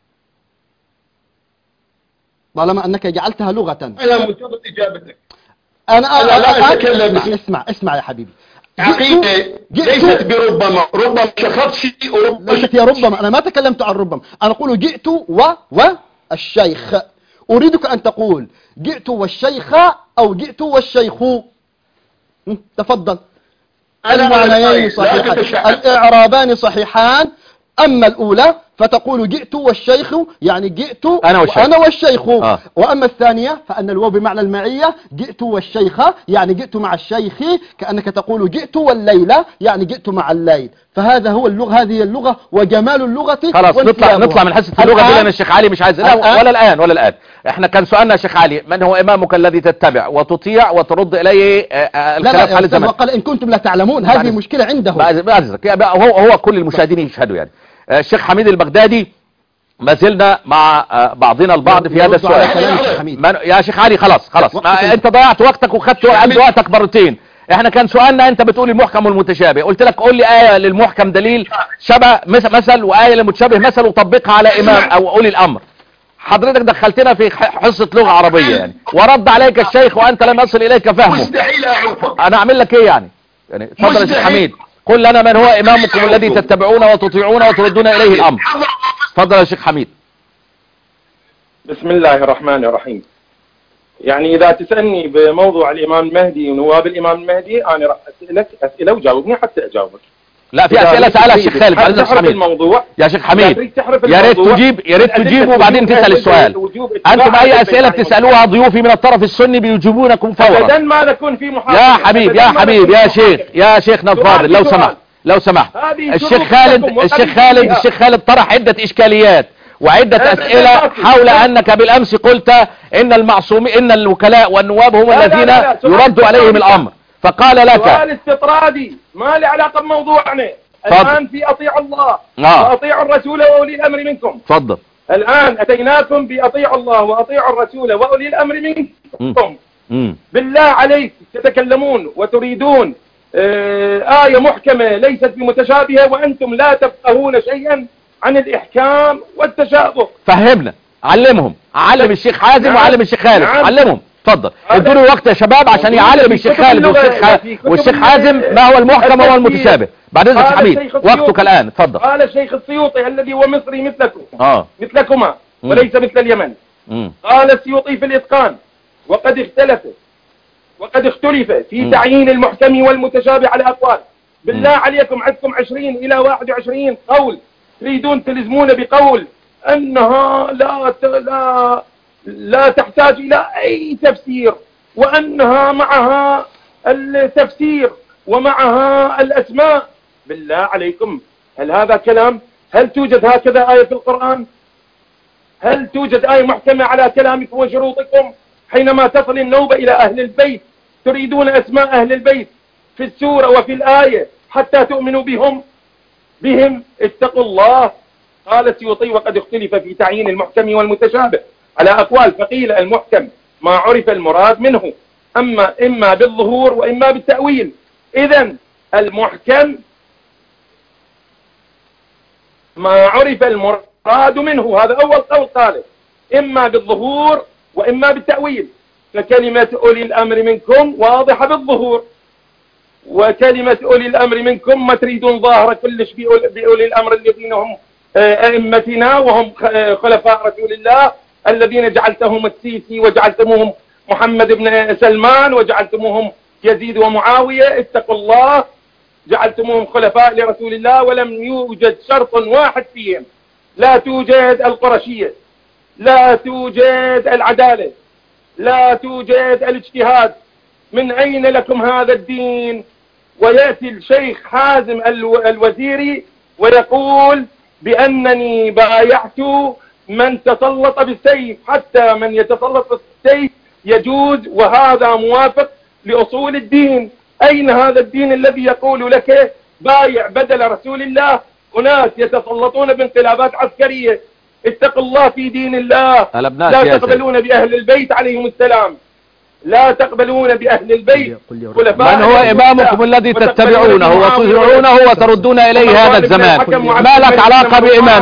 طالما أنك جعلتها لغة؟ أنا منتظر إجابتك. أنا لا أتكلم. اسمع يا حبيبي، عقيدة ليست بربما، ربما شخص شيء وربما ليست يا ربما. أنا ما تكلمت عن ربما، أنا أقول جئت والشيخ. أريدك أن تقول جئت والشيخ أو جئت والشيخ. تفضل. المعنيين صحيحان، الإعرابان صحيحان. أما الأولى فتقول جئت والشيخ يعني جئت أنا والشيخ. وأما الثانية فأن الواو بمعنى المعية، جئت والشيخ يعني جئت مع الشيخ، كأنك تقول جئت والليلة يعني جئت مع الليل. فهذا هو اللغة، هذه اللغة وجمال اللغة. خلاص نطلع من حصة اللغة دي، لأن الشيخ علي مش عايز ولا الآن. احنا كان سؤالنا يا شيخ علي، من هو إمامك الذي تتبع وتطيع وترد إليه الخلاف حال الزمان؟ وقال إن كنتم لا تعلمون، هذه مشكلة عنده. هو كل المشاهدين يشهدوا يعني. الشيخ حميد البغدادي، ما زلنا مع بعضنا البعض في هذا السؤال. يا شيخ علي خلاص انت ضيعت وقتك وخدت وقتك مرتين. احنا كان سؤالنا انت بتقول المحكم والمتشابه، قلت لك قول لي آية للمحكم دليل شبه مثل، وآية للمتشابه مثل، وطبقها على إمام أو أولي الأمر. حضرتك دخلتنا في حصة لغة عربية يعني، ورد عليك الشيخ وأنت لم يصل إليك فهمه. مستحيل أعرفه. أنا أعمل لك إيه يعني تفضل يا شيخ حميد، قل لنا من هو إمامكم الذي تتبعون وتطيعون وتردون إليه الأمر. تفضل يا شيخ حميد. بسم الله الرحمن الرحيم. يعني إذا تسألني بموضوع الإمام المهدي ونواب الإمام المهدي، أنا راح أسألك أسئلة وجاوبني حتى أجاوبك. لا، في أسئلة سألها الشيخ خالد بعد إذنك حميد. يا شيخ حميد يا ريت تجيب وبعدين تسأل السؤال. أنتم أي أسئلة تسألوها ضيوفي من الطرف السني بيجيبونكم فورا. أبدا ما نكون في محاضرة يا حبيب يا شيخنا الفاضل، لو سمحت الشيخ خالد طرح عدة إشكاليات وعدة أسئلة حول أنك بالأمس قلت إن المعصومين إن الوكلاء والنواب هم الذين يرد عليهم الأمر، فقال لك سؤال استطرادي ما له علاقة بموضوعنا. الآن في أطيع الله وأطيع الرسول وأولي الأمر منكم. تفضل. الآن أتيناكم بأطيع الله وأطيع الرسول وأولي الأمر منكم. بالله عليك تتكلمون وتريدون آية محكمة ليست بمتشابهة وأنتم لا تفقهون شيئا عن الإحكام والتشابه. فهمنا، علم الشيخ حازم وعلم الشيخ خالد. علمهم. تفضل ادوا له وقت يا شباب عشان يعلم الشيخ خالد والشيخ حازم ما هو المحكم وما هو المتشابه. بعد اذنك يا حميد وقتك الآن. تفضل. قال الشيخ السيوطي الذي هو مصري مثلكم مثلكما وليس مثل اليمن. قال السيوطي في الإتقان وقد اختلف في تعيين المحكم والمتشابه على أقوال. بالله عليكم عندكم 20 إلى 21 قول، تريدون تلزمون بقول أنها لا تحتاج إلى أي تفسير، وأنها معها التفسير ومعها الأسماء. بالله عليكم هل هذا كلام؟ هل توجد هكذا آية في القرآن؟ هل توجد آية محكمة على كلامكم وشروطكم؟ حينما تصل النوبة إلى أهل البيت تريدون أسماء أهل البيت في السورة وفي الآية حتى تؤمنوا بهم. اتقوا الله. قال السيوطي وقد اختلف في تعيين المحكم والمتشابه على أقوال، فقيل المحكم ما عرف المراد منه إما بالظهور وإما بالتأويل. إذن المحكم ما عرف المراد منه، هذا أول قول قاله، إما بالظهور وإما بالتأويل. فكلمة أولي الأمر منكم واضحة بالظهور، وكلمة أولي الأمر منكم ما تريدون ظاهرة كلش بأولي الأمر الذين هم أئمتنا وهم خلفاء رسول الله الذين جعلتهم السيسي وجعلتموهم محمد بن سلمان وجعلتموهم يزيد ومعاوية. اتقوا الله. جعلتموهم خلفاء لرسول الله ولم يوجد شرط واحد فيهم. لا توجد القرشية، لا توجد العدالة، لا توجد الاجتهاد. من أين لكم هذا الدين؟ ويأتي الشيخ حازم الوزيري ويقول بأنني بايعت من تسلط بالسيف، حتى من يتسلط بالسيف يجوز، وهذا موافق لأصول الدين. أين هذا الدين الذي يقول لك بايع بدل رسول الله أناس يتسلطون بانقلابات عسكرية؟ اتقوا الله في دين الله. لا تقبلون بأهل البيت عليهم السلام، لا تقبلون بأهل البيت من هو إمامكم الذي تتبعونه وتطيعونه وتردون إليه هذا الزمان. ما لك علاقة بإمامنا؟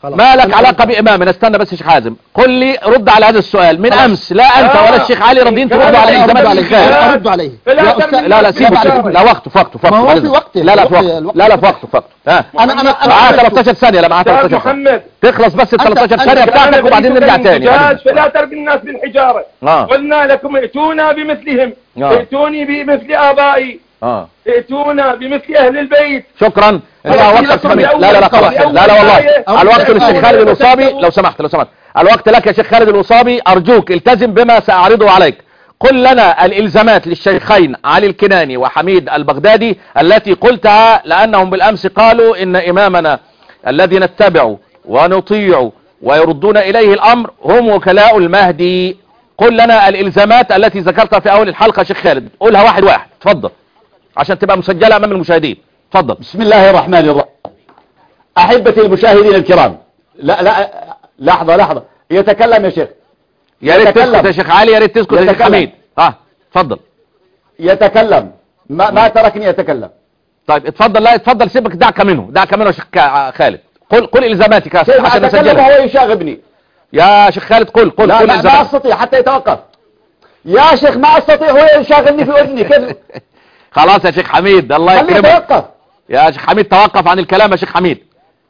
ما لك علاقة بإمامنا. استنى بس يا شيخ حازم، قل لي رد على هذا السؤال من أمس. لا أنت ولا الشيخ علي راضيين تردوا على إلزامات الشيخ. أرد عليه. لا سيبه. لا وقته. ما هو في وقته. لا في وقته. ها أنا معاه 13 ثانية. لا معاه 13 ثانية. تخلص بس ال 13 ثانية بتاعتك وبعدين نرجع تاني. فلا ترمي الناس بالحجارة. قلنا لكم ائتونا بمثلهم. ائتوني بمثل آبائي. ائتونا بمثل أهل البيت. شكرا. انت وقتك خميس. لا خلاص. لا والله الوقت للشيخ خالد الوصابي. لو سمحت الوقت لك يا شيخ خالد الوصابي. أرجوك التزم بما سأعرضه عليك. قل لنا الإلزامات للشيخين علي الكناني وحميد البغدادي التي قلتها، لأنهم بالأمس قالوا إن إمامنا الذي نتبعه ونطيعه ويردون إليه الأمر هم وكلاء المهدي. قل لنا الإلزامات التي ذكرتها في أول الحلقة يا شيخ خالد، قولها واحد تفضل عشان تبقى مسجلة أمام المشاهدين. تفضل. بسم الله الرحمن الرحيم. أحبتي المشاهدين الكرام، لا لحظة يتكلم يا شيخ. يا ريت تسكت يا شيخ علي، يا ريت تسكت يا شيخ حميد. تفضل. يتكلم ما تركني يتكلم. طيب اتفضل. لا اتفضل سيبك. دعك منه يا شيخ خالد. قل إلزاماتك عشان نسجلها. هو يشاغبني يا شيخ خالد. قل لا ما أستطيع حتى يتوقف يا شيخ. ما أستطيع، هو يشاغلني في أذني كيف. خلاص يا شيخ حميد الله يكرمك. توقف يا شيخ حميد. توقف عن الكلام يا شيخ حميد.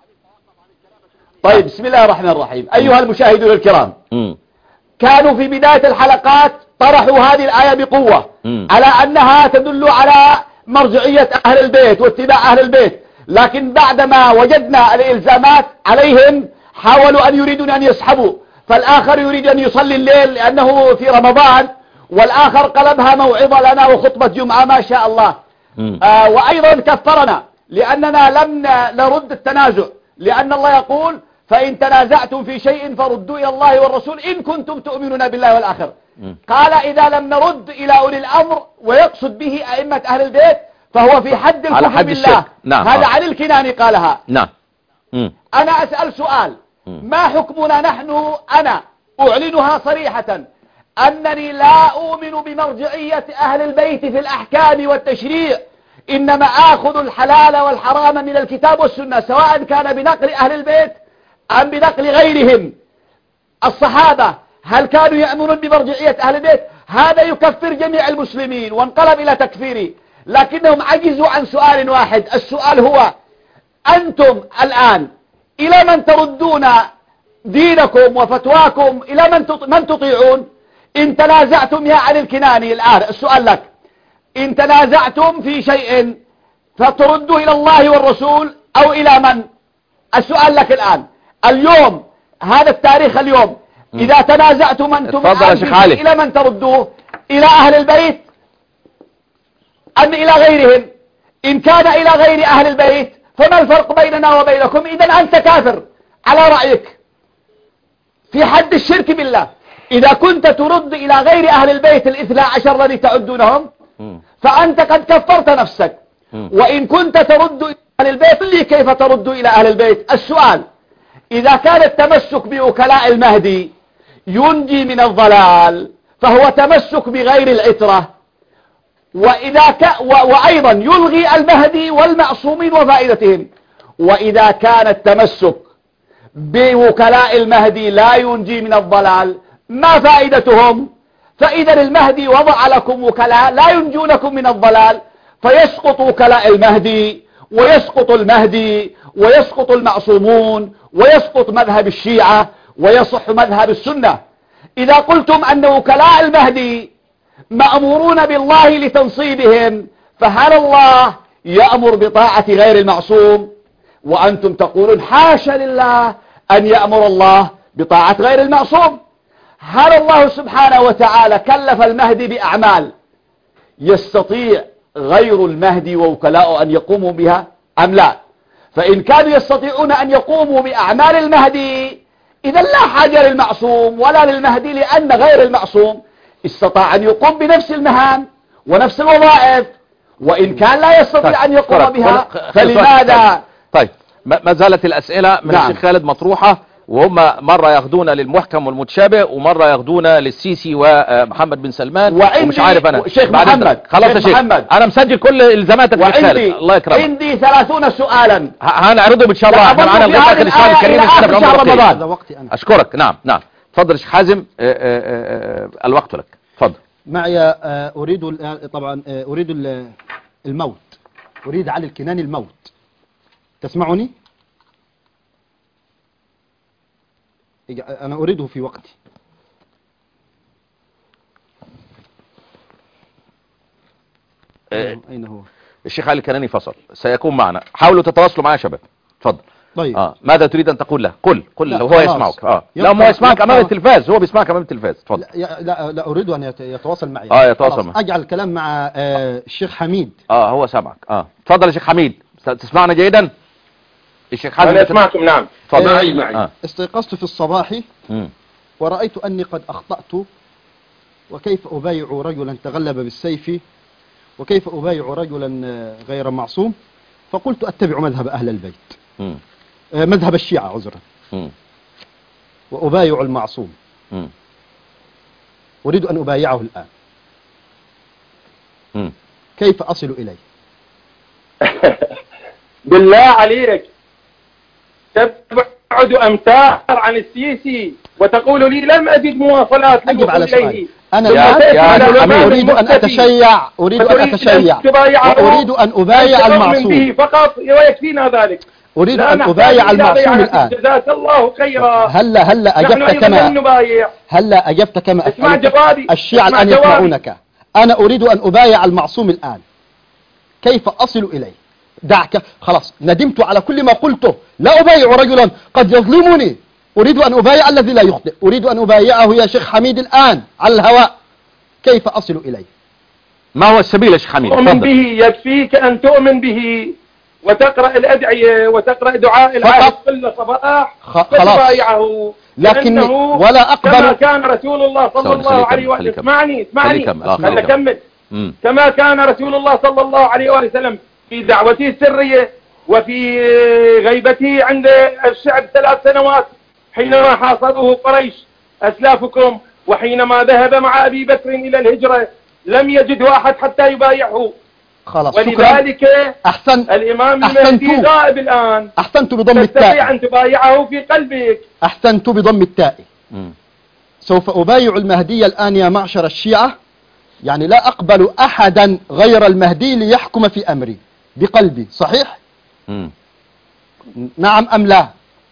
طيب بسم الله الرحمن الرحيم. أيها المشاهدون الكرام، كانوا في بداية الحلقات طرحوا هذه الآية بقوة على أنها تدل على مرجعية أهل البيت واتباع أهل البيت، لكن بعدما وجدنا الإلزامات عليهم حاولوا أن يريدون أن يسحبوا. فالآخر يريد أن يصلي الليل لأنه في رمضان، والآخر قلبها موعظة لنا وخطبة جمعة ما شاء الله. وأيضا كفرنا لأننا لم نرد التنازع، لأن الله يقول فإن تنازعتم في شيء فردوا إلى الله والرسول إن كنتم تؤمنون بالله والآخر. قال إذا لم نرد إلى أولي الأمر، ويقصد به أئمة أهل البيت، فهو في حد الكفر بالله. نعم. هذا علي الكناني قالها. نعم. أنا أسأل سؤال، ما حكمنا نحن؟ أنا أعلنها صريحة أنني لا أؤمن بمرجعية أهل البيت في الأحكام والتشريع، إنما آخذ الحلال والحرام من الكتاب والسنة، سواء كان بنقل أهل البيت أم بنقل غيرهم. الصحابة هل كانوا يأمنون بمرجعية أهل البيت؟ هذا يكفر جميع المسلمين وانقلب إلى تكفيري، لكنهم عجزوا عن سؤال واحد. السؤال هو أنتم الآن إلى من تردون دينكم وفتواكم؟ إلى من تطيعون؟ إن تنازعتم يا علي الكناني الآن السؤال لك، إن تنازعتم في شيء فتردوا إلى الله والرسول أو إلى من؟ السؤال لك الآن اليوم، هذا التاريخ اليوم، إذا تنازعتم أنتم إلى من تردوه؟ إلى أهل البيت أم إلى غيرهم؟ إن كان إلى غير أهل البيت فما الفرق بيننا وبينكم؟ إذن أنت كافر على رأيك في حد الشرك بالله. إذا كنت ترد إلى غير أهل البيت 12 الذي تعدونهم فأنت قد كفرت نفسك. وإن كنت ترد إلى أهل البيت لي كيف ترد إلى أهل البيت؟ السؤال، إذا كان التمسك بوكلاء المهدي ينجي من الضلال فهو تمسك بغير العترة، وأيضا يلغي المهدي والمعصومين وفائدتهم. وإذا كان التمسك بوكلاء المهدي لا ينجي من الضلال ما فائدتهم؟ فإذا المهدي وضع لكم وكلاء لا ينجونكم من الضلال، فيسقط وكلاء المهدي ويسقط المهدي ويسقط المعصومون ويسقط مذهب الشيعة ويصح مذهب السنة. إذا قلتم أن وكلاء المهدي مأمورون بالله لتنصيبهم، فهل الله يأمر بطاعة غير المعصوم؟ وأنتم تقولون حاشا لله أن يأمر الله بطاعة غير المعصوم. هل الله سبحانه وتعالى كلف المهدي بأعمال يستطيع غير المهدي ووكلاء أن يقوموا بها أم لا؟ فإن كانوا يستطيعون أن يقوموا بأعمال المهدي إذا لا حاجة للمعصوم ولا للمهدي، لأن غير المعصوم استطاع أن يقوم بنفس المهام ونفس الوظائف، وإن كان لا يستطيع أن يقوم بها فلماذا؟ طيب ما زالت الأسئلة من الشيخ خالد مطروحة، وهم مرة ياخدونا للمحكم والمتشابه ومرة ياخدونا للسيسي ومحمد بن سلمان ومش عارف انا شيخ محمد خلاص يا شيخ انا مسجل كل الزاماتك في رسالة. الله يكرمك. عندي 30 سؤالا هنعرضهم ان شاء الله. احنا معانا لغايه اخر الشهر الكريم إلى شهر رمضان. هذا وقتي انا. اشكرك. نعم نعم اتفضل يا شيخ حازم. الوقت لك. اتفضل. معي اريد طبعا اريد الموت. اريد علي الكناني الموت. تسمعني؟ أنا أريده في وقتي. أين هو؟ الشيخ علي الكناني فصل، سيكون معنا. حاولوا تتواصلوا معاه يا شباب. اتفضل. طيب. ماذا تريد أن تقول له؟ قل لو هو يسمعك. لا هو يسمعك أمام التلفاز، هو بيسمعك أمام التلفاز. اتفضل. لا أريد أن يتواصل معي. يتواصل معي. أجعل الكلام مع الشيخ حميد. هو سامعك. اتفضل يا شيخ حميد. تسمعنا جيدا؟ الشيخ حازم. أنا أسمعكم. نعم. اتفضل. معي. استيقظت في الصباح ورأيت أني قد أخطأت، وكيف أبايع رجلا تغلب بالسيف، وكيف أبايع رجلا غير معصوم، فقلت أتبع مذهب أهل البيت، مذهب الشيعة عذرا، وأبايع المعصوم. أريد أن أبايعه الآن. كيف أصل إليه؟ بالله عليك تبعد أمتار عن السيسي وتقول لي لم أجد مواصلات أجب على سؤالي. أنا أريد أن أتشيع، أريد أن أبايع المعصوم فقط ويكفينا ذلك. أريد أن أبايع المعصوم الآن. جزاك الله خيرا. هلا أجبت كما اسمع جوابي. الشيعة الآن يسمعونك. أنا أريد أن أبايع المعصوم الآن. كيف أصل إليه؟ دعك خلاص، ندمت على كل ما قلته. لا أبايع رجلا قد يظلمني، أريد أن أبايع الذي لا يخطئ. أريد أن أبايعه يا شيخ حميد الآن على الهواء. كيف أصل إليه؟ ما هو السبيل يا شيخ حميد؟ تؤمن به، يكفيك أن تؤمن به وتقرأ الأدعية وتقرأ دعاء العهد كل صباح فتبايعه. لكن ولا أقبل كما كان رسول الله صلى الله عليه وسلم. اسمعني خلنا أكمل. كما كان رسول الله صلى الله عليه وسلم في دعوته السرية وفي غيبته عند الشعب 3 سنوات حينما حاصروه قريش أسلافكم، وحينما ذهب مع أبي بكر إلى الهجرة لم يجده أحد حتى يبايعه. خلاص ولذلك أحسن. الإمام المهدي غائب الآن. أحسنت بضم التاء. تستطيع أن تبايعه في قلبك. أحسنت بضم التاء. سوف أبايع المهدي الآن يا معشر الشيعة. يعني لا أقبل أحدا غير المهدي ليحكم في أمري بقلبي. صحيح؟ نعم أم لا؟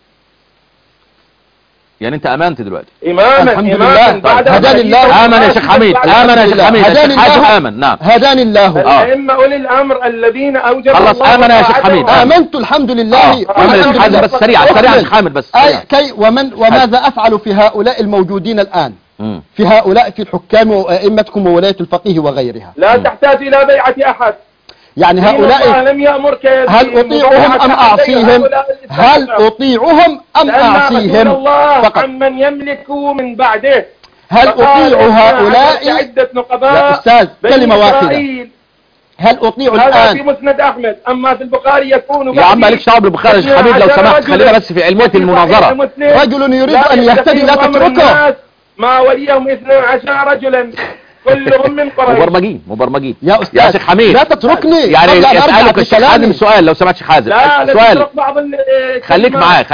يعني انت امنت دلوقتي؟ الحمد لله. هداني الله. امن يا شيخ حميد. امن يا شيخ حميد. امن. نعم هداني الله. الائمه اولي الامر الذين اوجبوا الله. خلاص امن يا شيخ حميد. امنت الحمد لله. امن يا شيخ حميد. بس سريع يا شيخ حميد بس. وماذا افعل في هؤلاء الموجودين الان؟ في هؤلاء في الحكام وائمتكم وولايه الفقيه وغيرها. لا تحتاج الى بيعه احد. يعني هؤلاء لم يأمرك هل أطيعهم أم أعصيهم؟ هل أطيعهم أم أعصيهم؟ الله عمن يملك من بعده. هل أطيع هؤلاء؟ عدة نقباء يا أستاذ كلمة واحدة. هل أطيع الآن؟ في مسند أحمد، أما في البخاري يكون يا عم مالكش دعوة بالبخاري يا شيخ حميد لو سمحت. خلينا بس في علمية المناظرة. رجل يريد أن يهتدي لا تتركه. ما وليهم 12 رجلا كلهم من قريش. مبرمجين يا أستاذ. يا شيخ حميد لا تتركني. يعني اسألك الشيخ حازم سؤال لو سمحت شيخ حازم. سؤال. خليك معاه.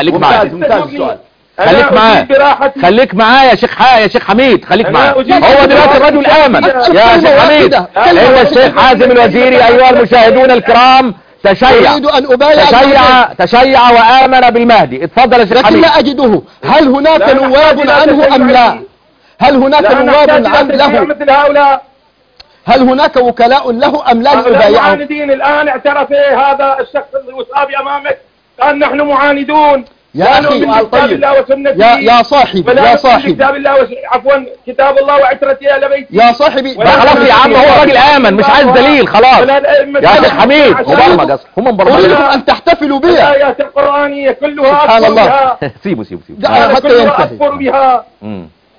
خليك معاه يا شيخ حميد. خليك معاه. هو دلوقتي الرجل آمن يا شيخ حميد. هو الشيخ حازم الوزيري أيها المشاهدون الكرام تشيع وآمن بالمهدي. اتفضل يا شيخ حميد. لكن لا أجده. هل هناك نواب عنه أم لا؟ هل هناك نواب له؟ مثل هؤلاء. هل هناك وكلاء له أم لا لأبايعهم؟ المعاندين الآن اعترف هذا الشخص الوصابي أمامك قال نحن معاندون. يا أخي يا صاحبي كتاب الله عفوا كتاب الله وعترتي أهل بيتي. يا صاحبي خلاص يا عم هو راجل آمن مش عايز دليل خلاص يا شيخ حميد. مبرمج اصلا هم مبرمجين. أريدكم أن تحتفلوا بها. الآيات القرآنية كلها سبحان الله. سيبوا حتى ينتهي. أكفر بها.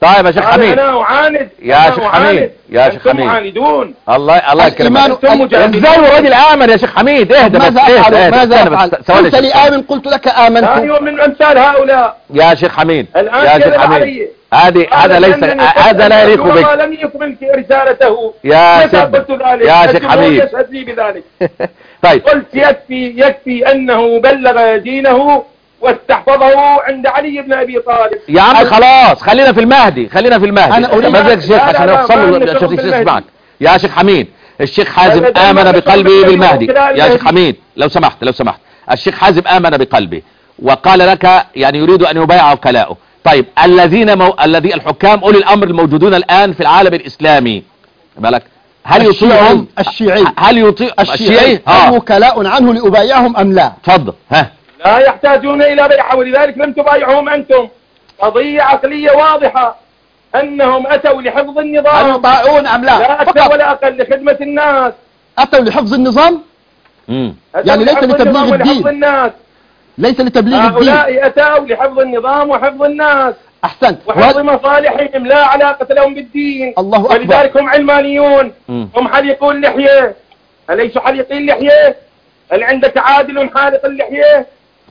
طيب يا شيخ حميد، أنا أعاند يا شيخ حميد، يا شيخ حميد، معاندون. الله يكرمك. أنتم ازاي الراجل آمن يا شيخ حميد؟ اهدى بس، ماذا أفعل؟ قلت لي آمن قلت لك آمنت. أيوة من أمثال هؤلاء يا شيخ حميد، الآن يا شيخ حميد، هذا ليس، هذا لا يليق بك. لم يكمل رسالته يا شيخ حميد يشهد لي بذلك. طيب قلت يكفي أنه بلغ دينه واستحفظه عند علي بن أبي طالب. يا عم خلاص، خلينا في المهدي، خلينا في المهدي. أنا أريد ماذا الشيخ عشان يوصل معك يا شيخ حميد. الشيخ حازم آمن بقلبه بالمهدي. يا شيخ حميد لو سمحت، الشيخ حازم آمن بقلبه وقال لك يعني يريد أن يبايع وكلاؤه. طيب الذي الحكام أولي الأمر الموجودون الآن في العالم الإسلامي بالك، هل يطيعهم الشيعي؟ هل يطيع الشيعي؟ هم وكلاء عنه لأبايعهم أم لا؟ تفضل. لا يحتاجون إلى بيعة، ولذلك لم تبايعهم أنتم. قضية عقلية واضحة أنهم أتوا لحفظ النظام. هل يطاعون أم لا؟ لا أكثر ولا أقل، لخدمة الناس. أتوا لحفظ النظام؟ يعني ليس لتبليغ الدين، ليس لتبليغ الدين. هؤلاء أتوا لحفظ النظام وحفظ الناس. أحسنت. وحفظ مصالحهم، لا علاقة لهم بالدين. الله أكبر. ولذلك هم علمانيون. هم حليقون اللحية. أليسوا حليقين اللحية؟ هل عندك عادل حالق اللحية؟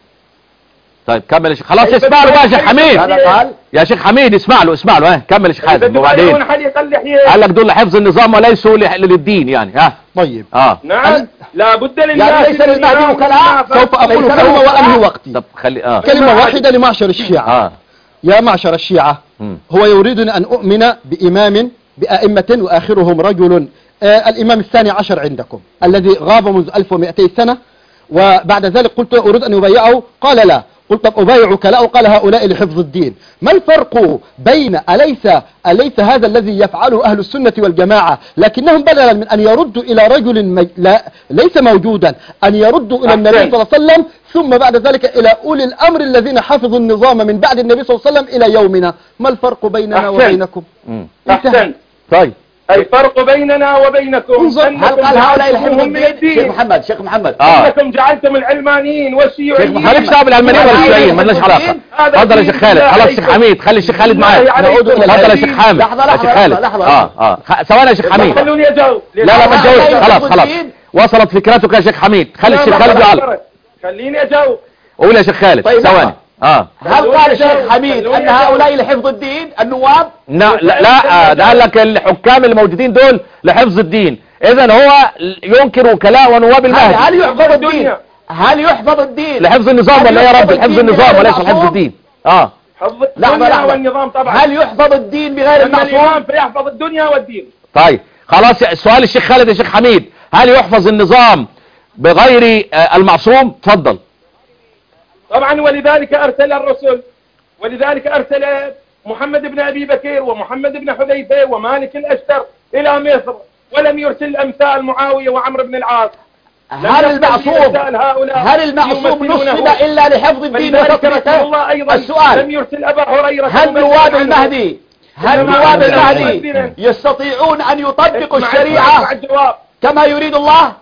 طيب كمل يا شيخ. خلاص اسمع له بقى يا شيخ حميد. يا شيخ حميد اسمع له كمل يا شيخ حازم. وبعدين قال لك دول لحفظ النظام وليسوا للدين يعني. طيب نعم لا بد للناس. يعني ليس للمهدي وكلاء. سوف أقول كلمة وأنهي وقتي. طب خلي كلمة واحدة لمعشر الشيعة. يا معشر الشيعة، هو يريدني أن أؤمن بإمام بأئمة وآخرهم رجل، الإمام الثاني عشر عندكم الذي غاب منذ 1200 سنة، وبعد ذلك قلت أريد أن يبايعه، قال لا. قلت طب أبايعك لا، وقال هؤلاء لحفظ الدين. ما الفرق بين أليس هذا الذي يفعله أهل السنة والجماعة، لكنهم بدلا من أن يردوا إلى رجل ليس موجودا، أن يردوا إلى النبي صلى الله عليه وسلم، ثم بعد ذلك إلى أولي الأمر الذين حفظوا النظام من بعد النبي صلى الله عليه وسلم إلى يومنا. ما الفرق بيننا وبينكم؟ أحسن. طيب الفرق بيننا وبينكم هل قال هؤلاء الحفظ الدين؟ شيخ محمد انكم جعلتم العلمانيين والشيوعيين. مالكش دعوه بالعلمانيين ولا الشيوعيين، مالناش علاقه. تفضل يا شيخ خالد. خلاص الشيخ حميد، خلي الشيخ خالد معاك. تفضل يا شيخ حامد. يا شيخ خالد ثواني يا شيخ حميد. خلوني اجاوب. لا ما تجاوبش. خلاص وصلت فكرتك يا شيخ حميد. خلي الشيخ خالد يعلق. خليني اجاوب. قول يا شيخ خالد ثواني. هل قال الشيخ حميد أن هؤلاء لحفظ الدين النواب؟ لا ده قال لك الحكام الموجودين دول لحفظ الدين. إذن هو ينكر وكلاء ونواب المهدي. هل يحفظ الدين؟ هل يحفظ الدين لحفظ النظام ولا يا رب؟ لحفظ النظام وليس لحفظ الدين. حفظ الدنيا والنظام طبعا. هل يحفظ الدين بغير المعصوم؟ فيحفظ الدنيا والدين. طيب خلاص السؤال الشيخ خالد يا شيخ حميد، هل يحفظ النظام بغير المعصوم؟ تفضل. طبعا ولذلك أرسل الرسل، ولذلك أرسل محمد بن أبي بكر ومحمد بن حذيفة ومالك الأشتر إلى مصر، ولم يرسل أمثال معاوية وعمرو بن العاص. هل المعصوم نصب إلا لحفظ الدين وتطبيقه؟ السؤال لم يرسل أبا هريرة. هل نواب المهدي يستطيعون أن يطبقوا الشريعة كما يريد الله؟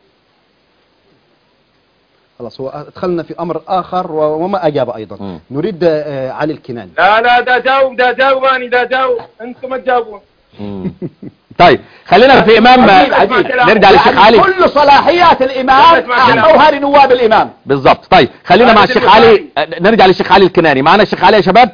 خلاص هو ادخلنا في أمر آخر وما أجاب أيضا. نريد علي الكناني. لا ده جاوب أنتم ما تجاوبون. طيب خلينا في إمام نرجع للشيخ علي. كل صلاحيات الإمام أعطوها لنواب الإمام بالضبط. طيب خلينا مع الشيخ علي، نرجع للشيخ علي الكناني. معنا الشيخ علي يا شباب؟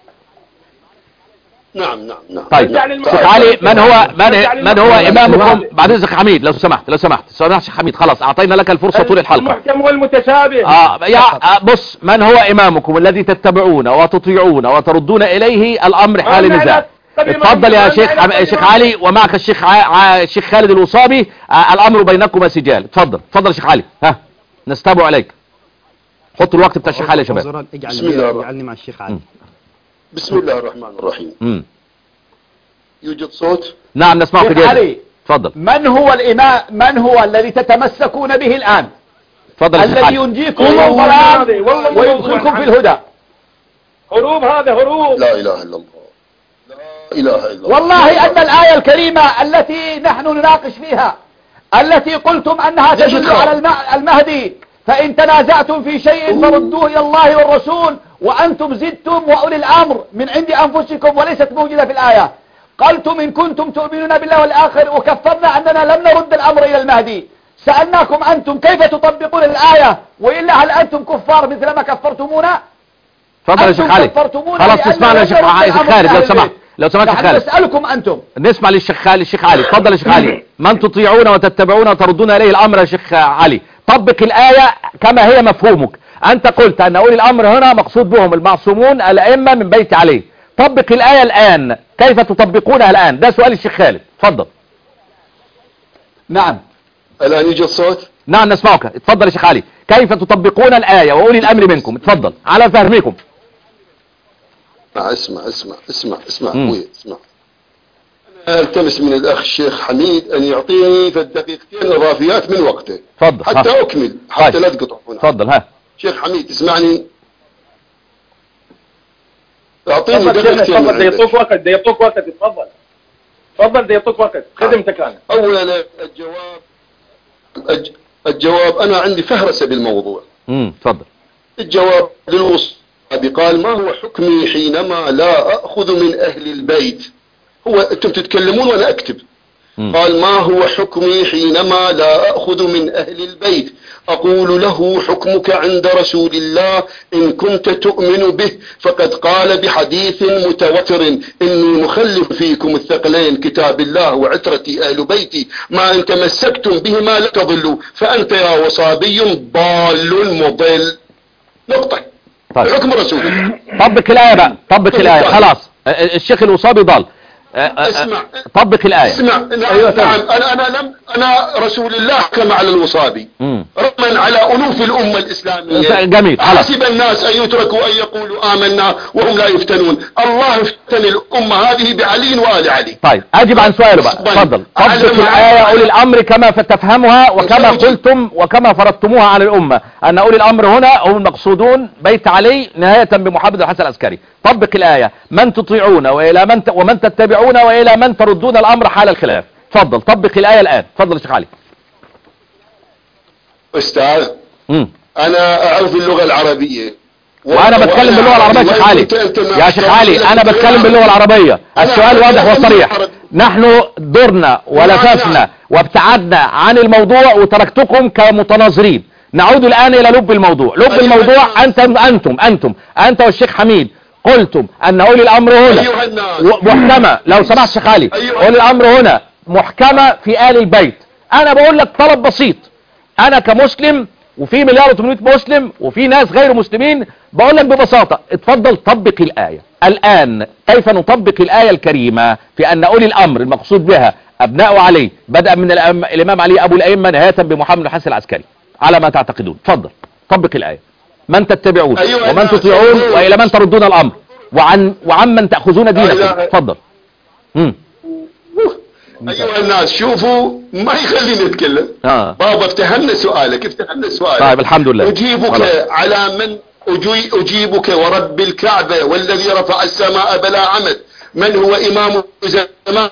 نعم. طيب الشيخ علي من هو إمامكم؟ بعد الشيخ حميد لو سمحت الشيخ حميد، خلاص أعطينا لك الفرصة طول الحلقة. المحكم والمتشابه. بص، من هو إمامكم الذي تتبعون وتطيعون وتردون إليه الأمر حال نزاع؟ اتفضل يا شيخ علي، ومعك الشيخ خالد الوصابي. الأمر بينكما سجال. اتفضل يا شيخ علي، نستمع عليك. حطوا الوقت بتاع الشيخ علي يا شباب. اجعلني مع الشيخ علي. بسم الله الرحمن الرحيم. يوجد صوت؟ نعم نسمعك جيدا. تفضل. من هو الذي تتمسكون به الآن؟ تفضل الذي ينجيكم من الضلال ويدخلكم في الهدى. هروب. لا إله إلا الله. والله أن الآية الكريمة التي نحن نناقش فيها، التي قلتم أنها تدل على المهدي، فإن تنازعتم في شيء فردوه إلى الله والرسول وأنتم زدتم وأولي الأمر من عند أنفسكم وليست موجودة في الآية. قلتم إن كنتم تؤمنون بالله والآخر وكفرنا أننا لم نرد الأمر إلى المهدي. سألناكم أنتم كيف تطبقون الآية وإلا هل أنتم كفار مثل ما كفرتمونا؟ تفضل يا شيخ علي. خلاص نسمعنا يا شيخ خالد لو سمحت. لو سمحت يا خالد نسألكم أنتم. نسمع للشيخ علي. تفضل يا شيخ علي. من تطيعون وتتبعون وتردون إليه الأمر يا شيخ علي. طبق الآية كما هي مفهومك. أنت قلت أن أولي الأمر هنا مقصود بهم المعصومون الأئمة من بيت علي. طبق الآية الآن، كيف تطبقونها الآن؟ ده سؤال الشيخ خالد. تفضل. نعم. الآن يجي الصوت؟ نعم نسمعك. اتفضل يا شيخ علي. كيف تطبقون الآية وأولي الأمر منكم؟ اتفضل على فهمكم. اسمع أبوي اسمع. أنا ألتمس من الأخ الشيخ حميد أن يعطيني في الدقيقتين إضافيات من وقته. تفضل حتى أكمل حتى لا تقطع هنا. تفضل. ها شيخ حميد تسمعني؟ أعطيني دقيقتين. تفضل يعطوك وقت تفضل يعطوك وقت خدمتك أنا. أولا الجواب أنا عندي فهرسة بالموضوع. تفضل. الجواب للوصابي قال ما هو حكمي حينما لا أخذ من أهل البيت؟ هو أنتم تتكلمون وأنا أكتب. قال ما هو حكمي حينما لا أخذ من أهل البيت؟ أقول له حكمك عند رسول الله إن كنت تؤمن به فقد قال بحديث متواتر إني مخلف فيكم الثقلين كتاب الله وعترتي أهل بيتي ما إن تمسكتم بهما لا تضلوا فأنت يا وصابي ضال مضل. نقطة. طيب. حكم رسول الله. طبق الآية بقى. طبق الآية. خلاص الشيخ الوصابي ضال. اسمع. طبق الآية. اسمع. نعم. أنا رسول الله كما على الوصابي رغما على أنوف الأمة الإسلامية. جميل. حسب الناس أن يتركوا أن يقولوا آمنا وهم لا يفتنون. الله افتن الأمة هذه بعلي وآل علي. طيب أجب عن سؤاله بقى. تفضل. طبق الآية أولي الأمر كما تفهمها وكما قلتم وكما فرضتموها على الأمة أن أولي الأمر هنا هم المقصودون بيت علي نهاية بمحمد الحسن العسكري. طبق الآية من تطيعون ومن تتبعون وإلى من تردون الأمر حال الخلاف. تفضل طبق الآية الآن. تفضل يا شيخ علي. أستاذ أنا أعرف اللغة العربية وأنا بتكلم باللغة العربية يا شيخ علي. يا شيخ علي أنا بتكلم باللغة العربية. السؤال واضح وصريح. نحن درنا ولففنا وابتعدنا عن الموضوع وتركتكم كمتناظرين. نعود الآن إلى لب الموضوع. لب الموضوع أنت والشيخ حميد قلتم أن أولي الأمر هنا محكمة. لو سمحت شيخ علي أولي الأمر هنا محكمة في آل البيت. أنا بقول لك طلب بسيط. أنا كمسلم وفي 1,800,000 مسلم وفي ناس غير مسلمين بقول لك ببساطة اتفضل طبق الآية الآن. كيف نطبق الآية الكريمة في أن أولي الأمر المقصود بها أبناء علي بدأ من الإمام علي أبو الأئمة نهاية بمحمد الحسن العسكري على ما تعتقدون. تفضل طبق الآية. من تتبعون ومن تطيعون وإلى من تردون الأمر وعن من تأخذون دينكم. تفضل. أيها الناس شوفوا ما يخليني أتكلم. بابا افتهمنا سؤالك. طيب الحمد لله. أجيبك على من أجيبك ورب الكعبة والذي رفع السماء بلا عمد من هو إمام زمان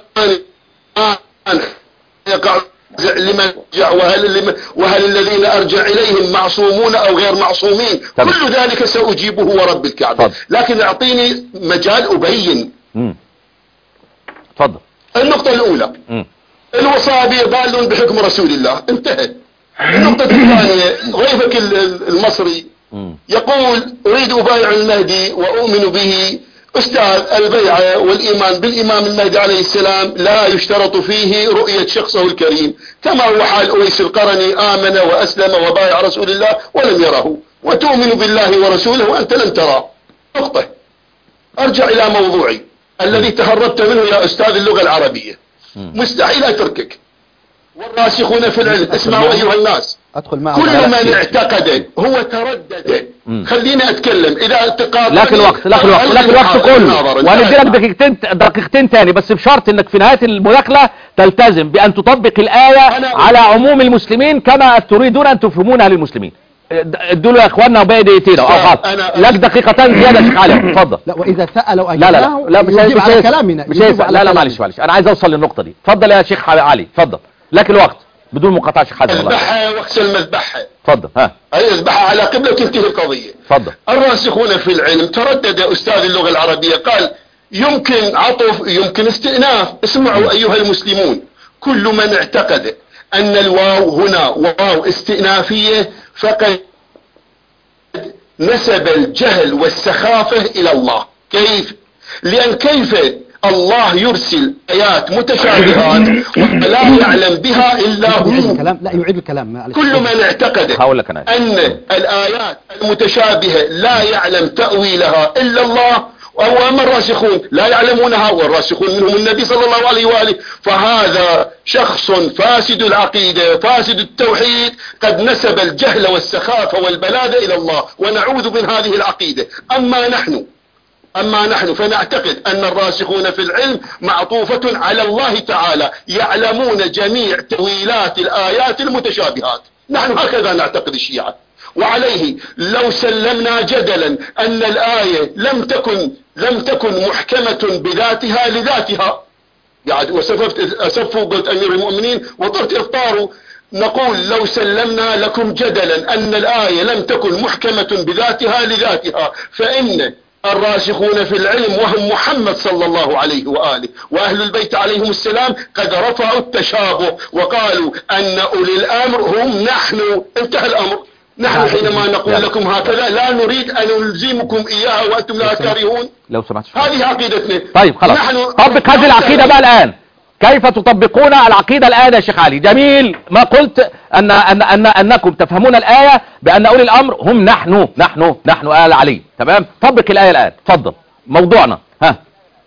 يقع لمن جاء وهل الذين أرجع إليهم معصومون أو غير معصومين. كل ذلك سأجيبه ورب الكعبة. لكن أعطيني مجال أبين. تفضل. النقطة الأولى الوصابي ضال بحكم رسول الله انتهى. النقطة الثانية ضيفك المصري يقول أريد أبايع المهدي وأؤمن به. أستاذ البيعة والإيمان بالإمام المهدي عليه السلام لا يشترط فيه رؤية شخصه الكريم كما هو حال أويس القرني آمن وأسلم وبايع رسول الله ولم يره وتؤمن بالله ورسوله وأنت لم تراه. نقطة. أرجع إلى موضوعي الذي تهربت منه يا أستاذ اللغة العربية. مستحيل أتركك. والراسخون في العلم اسمعوا أيها الناس كل من اعتقد هو تردد. خليني أتكلم إذا اعتقاد لك الوقت كله وندي لك دقيقتين تاني بس بشرط انك في نهاية المداخلة تلتزم بأن تطبق الآية على عموم المسلمين كما تريدون أن تفهمونها للمسلمين. ادوا له يا اخواننا وباقي دقيقتين او خاطر لك دقيقتين زياده يا شيخ علي. اتفضل. لا واذا سالوا لا مش على كلامنا. لا معلش انا عايز اوصل للنقطه دي. اتفضل يا شيخ علي. اتفضل لك الوقت. بدون مقاطعة شيخ حازم. اذبحها واغسل مذبحها. تفضل. ها اذبحها على قبلة وتنتهي القضية. تفضل. الراسخون في العلم، تردد أستاذ اللغة العربية قال يمكن عطف يمكن استئناف. اسمعوا أيها المسلمون، كل من اعتقد أن الواو هنا واو استئنافية فقد نسب الجهل والسخافة إلى الله. كيف؟ لأن كيف الله يرسل آيات متشابهات ولا يعلم بها إلا هو؟ لا يعيد الكلام. كل من اعتقد أن الآيات المتشابهة لا يعلم تأويلها إلا الله، وأما الراسخون لا يعلمونها، والراسخون منهم النبي صلى الله عليه وآله، فهذا شخص فاسد العقيدة فاسد التوحيد، قد نسب الجهل والسخافة والبلادة إلى الله، ونعوذ من هذه العقيدة. أما نحن فنعتقد أن الراسخون في العلم معطوفة على الله تعالى، يعلمون جميع تأويلات الآيات المتشابهات. نحن هكذا نعتقد الشيعة. وعليه لو سلمنا جدلا أن الآية لم تكن محكمة بذاتها لذاتها، يعني وسفوا قلت أمير المؤمنين وطرت إفطاروا، نقول لو سلمنا لكم جدلا أن الآية لم تكن محكمة بذاتها لذاتها، فإن الراسخون في العلم وهم محمد صلى الله عليه وآله وأهل البيت عليهم السلام قد رفعوا التشابه وقالوا أن أولي الأمر هم نحن. انتهى الأمر. نحن حينما نقول لكم هكذا لا نريد أن نلزمكم إياها وأنتم لا كارهون. لو سمحت. هذه عقيدتنا. طيب خلاص، طبق هذه العقيدة بقى الآن. كيف تطبقون العقيدة الآن يا شيخ علي؟ جميل ما قلت أنكم تفهمون الآية بأن أولي الأمر هم نحن آل علي. تمام، طبق الآية الآن. تفضل موضوعنا. ها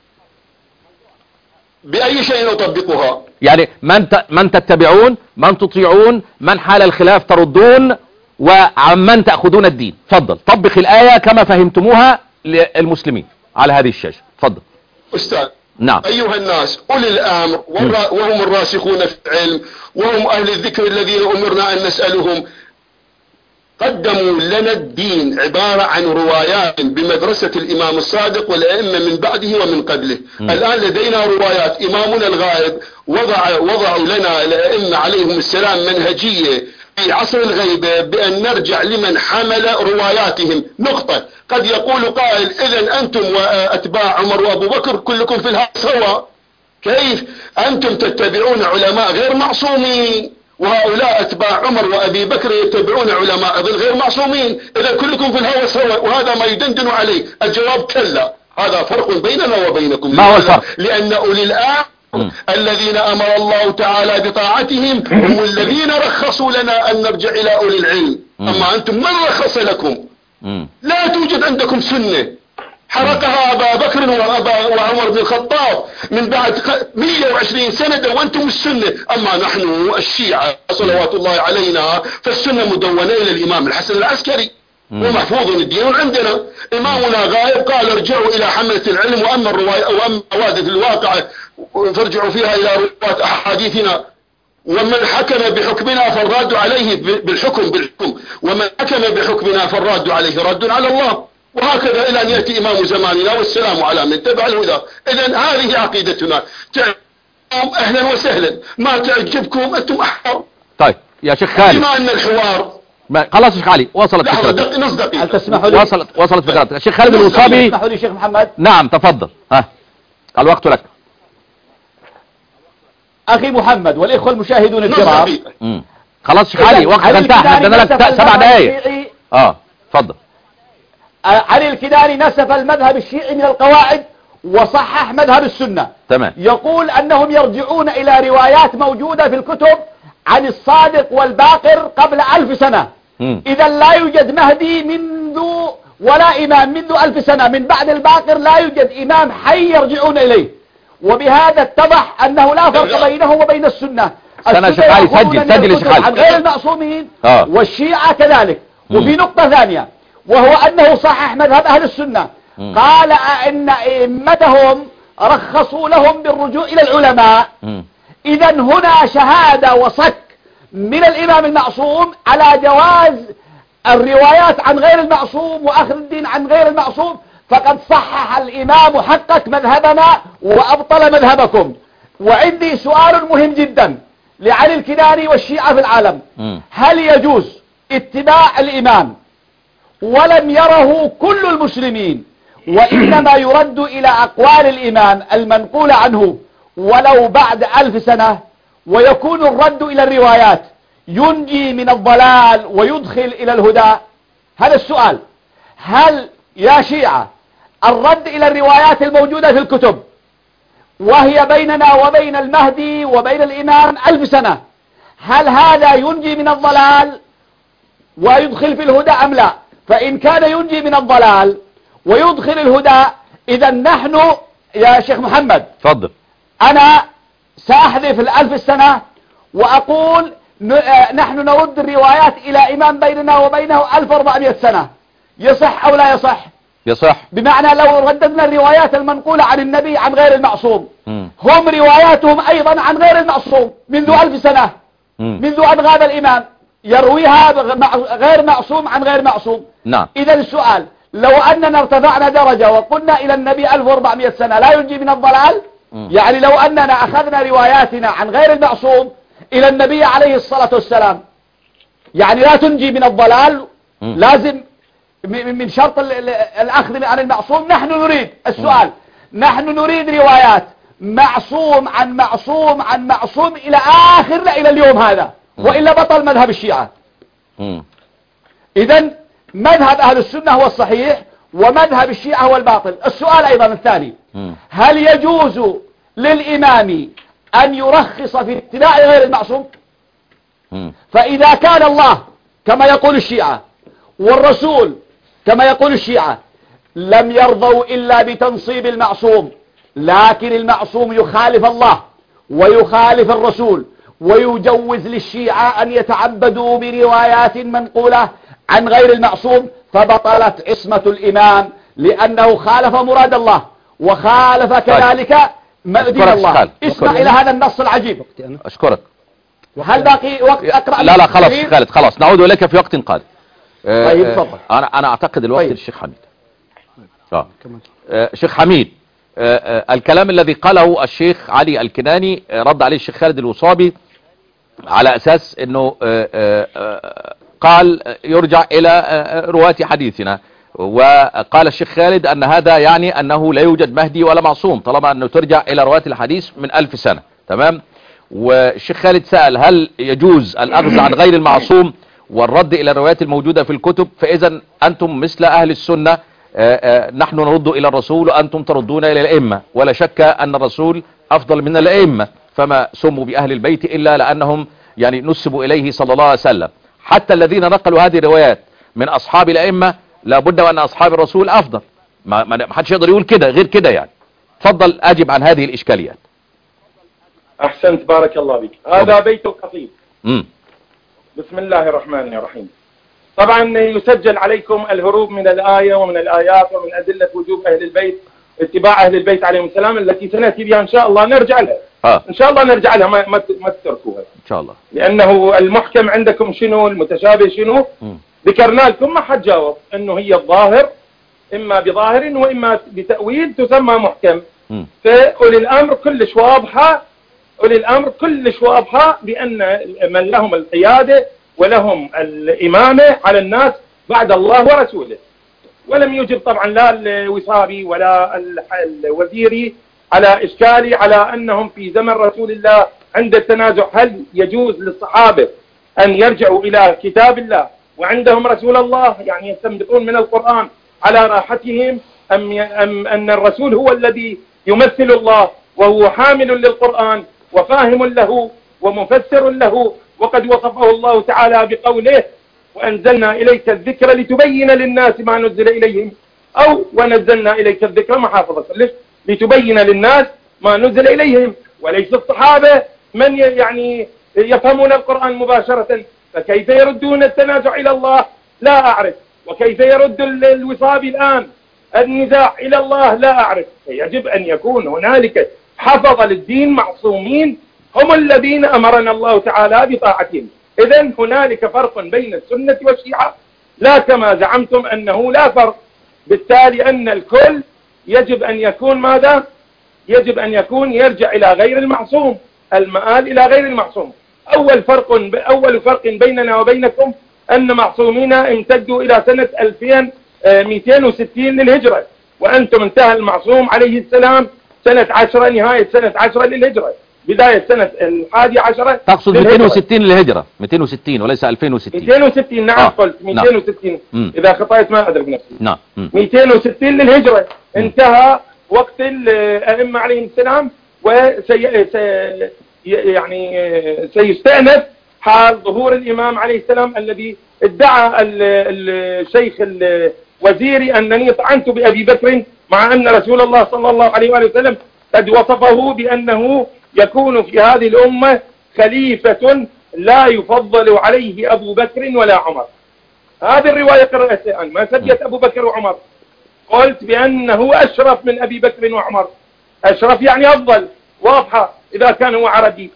بأي شيء نطبقها؟ يعني من تتبعون، من تطيعون، من حال الخلاف تردون، وعمن تأخذون الدين. تفضل طبق الآية كما فهمتموها للمسلمين على هذه الشاشة. تفضل أستاذ. نعم. أيها الناس، أولي الأمر وهم الراسخون في العلم وهم أهل الذكر الذين أمرنا أن نسألهم، قدموا لنا الدين عبارة عن روايات بمدرسة الإمام الصادق والأئمة من بعده ومن قبله. الآن لدينا روايات. إمامنا الغائب وضعوا لنا الأئمة عليهم السلام منهجية في عصر الغيبة بأن نرجع لمن حمل رواياتهم. نقطة. قد يقول قائل إذن أنتم وأتباع عمر وأبو بكر كلكم في الهوى سواء. كيف؟ أنتم تتبعون علماء غير معصومين، وهؤلاء أتباع عمر وأبي بكر يتبعون علماء غير معصومين، إذا كلكم في الهوى سواء. وهذا ما يدندن عليه. الجواب كلا، هذا فرق بيننا وبينكم. ما هو الفرق؟ لأن أولي الأمر الذين أمر الله تعالى بطاعتهم هم الذين رخصوا لنا أن نرجع إلى أولي العلم. أما أنتم من رخص لكم؟ لا توجد عندكم سنة حرقها أبا بكر وعمر بن الخطاب من بعد 120 سنة وأنتم السنة. أما نحن الشيعة صلوات الله علينا فالسنة مدونة إلى الإمام الحسن العسكري ومحفوظ الدين عندنا. إمامنا غائب قال ارجعوا إلى حملة العلم، وأما حوادث الواقعة فارجعوا فيها إلى رواة أحاديثنا. ومن حكم بحكمنا فالراد عليه بالحكم، ومن حكم بحكمنا فالراد عليه رد على الله. وهكذا إلى أن يأتي إمام زماننا والسلام على من تبع الهدى. إذن هذه عقيدتنا. تعجبكم أهلا وسهلا، ما تعجبكم أنتم أحرار. طيب يا شيخ خالد، بما أن الحوار خلاص يا شيخ علي وصلت فكرتك. نص دقيقة. هل تسمح لي؟ وصلت فكرتك. الشيخ خالد الوصابي. تسمح لي شيخ محمد؟ نعم تفضل. ها الوقت لك. أخي محمد والإخوة المشاهدون الكرام، خلاص شيخ علي وقتك انتهى. احنا ادينا لك 7 دقايق. تفضل. علي الكداني نسف المذهب الشيعي من القواعد وصحح مذهب السنة. تمام. يقول أنهم يرجعون إلى روايات موجودة في الكتب عن الصادق والباقر قبل 1000 سنة. إذا لا يوجد مهدي ولا إمام منذ 1000 سنة. من بعد الباقر لا يوجد إمام حي يرجعون إليه. وبهذا اتضح أنه لا فرق بينه وبين السنة. السنة شيخ علي سجل يا شيخ علي عن غير المعصومين والشيعة كذلك. وفي نقطة ثانية وهو أنه صحح مذهب أهل السنة. قال أن أئمتهم رخصوا لهم بالرجوع إلى العلماء. إذا هنا شهادة وصك من الإمام المعصوم على جواز الروايات عن غير المعصوم وأخذ الدين عن غير المعصوم. فقد صحح الإمام حقق مذهبنا وأبطل مذهبكم. وعندي سؤال مهم جدا، لعلي الكناني والشيعة في العالم، هل يجوز اتباع الإمام ولم يره كل المسلمين وإنما يرد إلى أقوال الإمام المنقولة عنه ولو بعد 1000 سنة، ويكون الرد إلى الروايات ينجي من الضلال ويدخل إلى الهدى؟ هذا السؤال. هل يا شيعة الرد إلى الروايات الموجودة في الكتب وهي بيننا وبين المهدي وبين الإمام 1000 سنة، هل هذا ينجي من الضلال ويدخل في الهدى أم لا؟ فإن كان ينجي من الضلال ويدخل الهدى، إذا نحن يا شيخ محمد تفضل، أنا سأحذف 1000 سنة وأقول نحن نرد الروايات إلى إمام بيننا وبينه 1400 سنة. يصح أو لا يصح؟ يصح. بمعنى لو رددنا الروايات المنقولة عن النبي عن غير المعصوم، هم رواياتهم أيضا عن غير المعصوم منذ 1000 سنة، منذ أن غاب الإمام يرويها غير معصوم عن غير معصوم. نعم. إذا السؤال، لو أننا ارتفعنا درجة وقلنا إلى النبي 1400 سنة لا ينجي من الضلال، يعني لو أننا أخذنا رواياتنا عن غير المعصوم إلى النبي عليه الصلاة والسلام، يعني لا تنجي من الضلال، لازم من شرط الأخذ عن المعصوم. نحن نريد السؤال، نحن نريد روايات معصوم عن معصوم عن معصوم إلى آخر إلى اليوم هذا، وإلا بطل مذهب الشيعة. إذن مذهب أهل السنة هو الصحيح ومذهب الشيعة هو الباطل. السؤال أيضا الثاني، هل يجوز للإمام أن يرخص في اتباع غير المعصوم؟ فإذا كان الله كما يقول الشيعة والرسول كما يقول الشيعة لم يرضوا إلا بتنصيب المعصوم، لكن المعصوم يخالف الله ويخالف الرسول ويجوز للشيعة أن يتعبدوا بروايات منقولة عن غير المعصوم، فبطلت عصمة الإمام لأنه خالف مراد الله وخالف كذلك دين الله. اسمع إلى هذا النص العجيب. أشكرك. هل باقي وقت أقرأ؟ لا خلاص خالد، خلاص نعود إليك في وقت قادم. طيب تفضل. أنا أعتقد الوقت للشيخ حميد. شيخ حميد، الكلام الذي قاله الشيخ علي الكناني رد عليه الشيخ خالد الوصابي على أساس أنه قال يرجع إلى رواة حديثنا، وقال الشيخ خالد أن هذا يعني أنه لا يوجد مهدي ولا معصوم طالما أنه ترجع إلى رواة الحديث من 1000 سنة. تمام. والشيخ خالد سأل هل يجوز الأخذ عن غير المعصوم والرد إلى الروايات الموجودة في الكتب؟ فإذا أنتم مثل أهل السنة، نحن نرد إلى الرسول وأنتم تردون إلى الأئمة، ولا شك أن الرسول أفضل من الأئمة، فما سموا بأهل البيت إلا لأنهم يعني نسبوا إليه صلى الله عليه وسلم. حتى الذين نقلوا هذه الروايات من أصحاب الأئمة لابد وأن أصحاب الرسول أفضل، ما حدش يقدر يقول كده غير كده يعني. تفضل أجب عن هذه الإشكاليات. أحسنت، بارك الله بك. هذا بيت القصيد. بسم الله الرحمن الرحيم. طبعا يسجل عليكم الهروب من الآية ومن الآيات ومن أدلة وجوب أهل البيت، اتباع أهل البيت عليهم السلام، التي سنأتي بها إن شاء الله نرجع لها. إن شاء الله نرجع لها، ما تتركوها إن شاء الله، لأنه المحكم عندكم شنو، المتشابه شنو. ذكرنا لكم ما حد جاوب أنه هي الظاهر إما بظاهر وإما بتأويل تسمى محكم. فأولي الأمر كلش واضحة، أولي الأمر كلش واضحة بأن من لهم القيادة ولهم الإمامة على الناس بعد الله ورسوله. ولم يجب طبعا لا الوصابي ولا الوزيري على إشكالي على أنهم في زمن رسول الله عند التنازع هل يجوز للصحابة أن يرجعوا إلى كتاب الله وعندهم رسول الله، يعني يستنبطون من القرآن على راحتهم، أم أن الرسول هو الذي يمثل الله وهو حامل للقرآن وفاهم له ومفسر له، وقد وصفه الله تعالى بقوله وأنزلنا إليك الذكر لتبين للناس ما نزل إليهم، أو ونزلنا إليك الذكر محافظة لتبين للناس ما نزل إليهم، وليس الصحابة من يعني يفهمون القرآن مباشرة. فكيف يردون التنازع إلى الله لا أعرف، وكيف يرد الوصابي الآن النزاع إلى الله لا أعرف. فيجب أن يكون هنالك حفظ للدين معصومين هم الذين أمرنا الله تعالى بطاعتهم. إذن هنالك فرق بين السنة والشيعة، لا كما زعمتم أنه لا فرق. بالتالي أن الكل يجب أن يكون ماذا؟ يجب أن يكون يرجع إلى غير المعصوم، المآل إلى غير المعصوم. أول فرق بيننا وبينكم أن معصومينا امتدوا إلى سنة 2260 للهجرة، وأنتم انتهى المعصوم عليه السلام سنة 10، نهاية سنة 10 للهجرة، بداية سنة 11. تقصد 260 للهجرة، 260 وليس 2060. 260 نعم. قلت 260. إذا خطأت ما أدرك نفسي. نعم. 260 للهجرة انتهى وقت الأئمة عليهم السلام، سيستأنف حال ظهور الإمام عليه السلام الذي ادعى الشيخ الوزيري أنني طعنت بأبي بكر، مع أن رسول الله صلى الله عليه وآله وسلم قد وصفه بأنه يكون في هذه الأمة خليفة لا يفضل عليه أبو بكر ولا عمر. هذه الرواية قرأتها أنا، ما سبيت أبو بكر وعمر، قلت بأنه أشرف من أبي بكر وعمر. أشرف يعني أفضل، واضحة. إذا كان هو عربي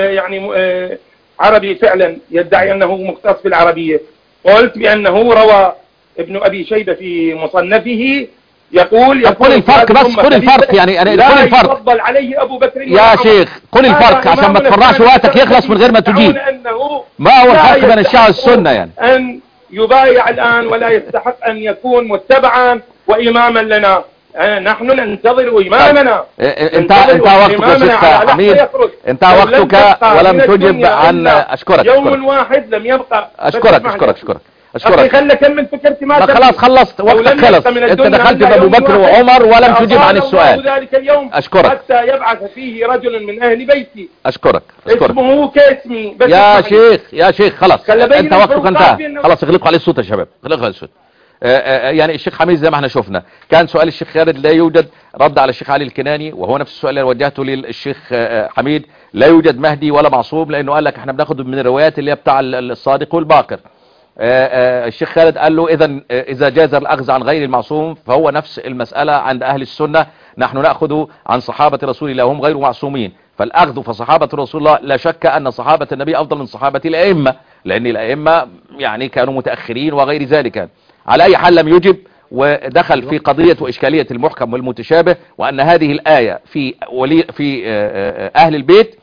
عربي فعلا يدعي أنه مختص بالعربية، قلت بأنه روى ابن أبي شيبة في مصنفه يقول قل الفرق بس، قل الفرق يعني قل الفرق. لا يفضل عليه أبو بكر يا شيخ قل الفرق عشان ما تفرعش وقتك يخلص من غير ما تجيب. ما هو الفرق بين الشيعة والسنة يعني؟ أن يبايع الآن ولا يستحق أن يكون متبعا وإماما لنا. نحن ننتظر إمامنا. انت وقتك يا شيخ حميد، انت وقتك ولم تجب عن أشكرك. يوم واحد لم يبقى. أشكرك. أخي خلي أكمل فكرتي. ما خلاص خلصت وقتك خلص. انت دخلت بأبو بكر وعمر ولم تجب عن السؤال. ذلك اليوم أشكرك. حتى يبعث فيه رجل من أهل بيتي. أشكرك. اسمه كاسمي. يا شيخ خلاص انت وقتك انتهى. خلاص اغلقوا عليه الصوت يا شباب، اغلقوا عليه الصوت. يعني الشيخ حميد زي ما احنا شفنا كان سؤال الشيخ خالد لا يوجد رد على الشيخ علي الكناني، وهو نفس السؤال اللي وجهته للشيخ حميد. لا يوجد مهدي ولا معصوم، لانه قال لك احنا بناخد من الروايات اللي هي بتاع الصادق والباقر. الشيخ خالد قال له اذا جاز الاخذ عن غير المعصوم فهو نفس المسألة عند اهل السنة، نحن نأخذ عن صحابة رسول الله وهم غير معصومين، فالاخذ فصحابة رسول الله لا شك ان صحابة النبي افضل من صحابة الائمة، لان الائمة يعني كانوا متأخرين وغير ذلك. على اي حال لم يجب، ودخل في قضية واشكالية المحكم والمتشابه، وان هذه الآية في اهل البيت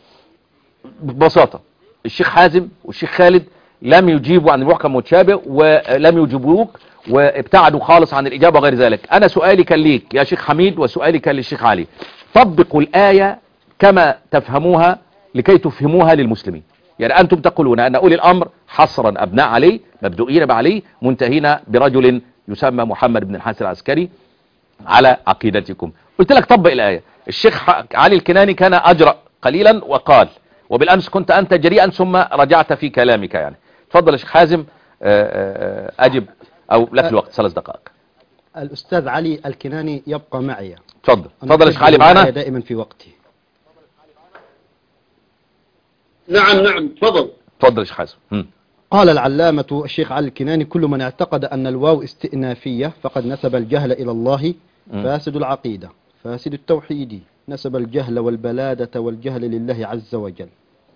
ببساطة. الشيخ حازم والشيخ خالد لم يجيبوا عن المحكم والمتشابه، ولم يجيبوك وابتعدوا خالص عن الإجابة وغير ذلك. أنا سؤالي كان ليك يا شيخ حميد وسؤالي كان للشيخ علي، طبقوا الآية كما تفهموها لكي تفهموها للمسلمين. يعني أنتم تقولون أن أولي الأمر حصرا أبناء علي، مبدوئين بعلي، منتهين برجل يسمى محمد بن الحسن العسكري على عقيدتكم. قلت لك طبق الآية. الشيخ علي الكناني كان أجرأ قليلا وقال، وبالأمس كنت أنت جريئا ثم رجعت في كلامك. يعني تفضل يا شيخ حازم أجب، أو لك الوقت 3 دقائق. الأستاذ علي الكناني يبقى معي. تفضل يا شيخ علي معنا دائما في وقتي. نعم تفضل يا شيخ حازم. قال العلامة الشيخ علي الكناني: كل من اعتقد أن الواو استئنافية فقد نسب الجهل إلى الله، فاسد العقيدة، فاسد التوحيد، نسب الجهل والبلادة والجهل لله عز وجل.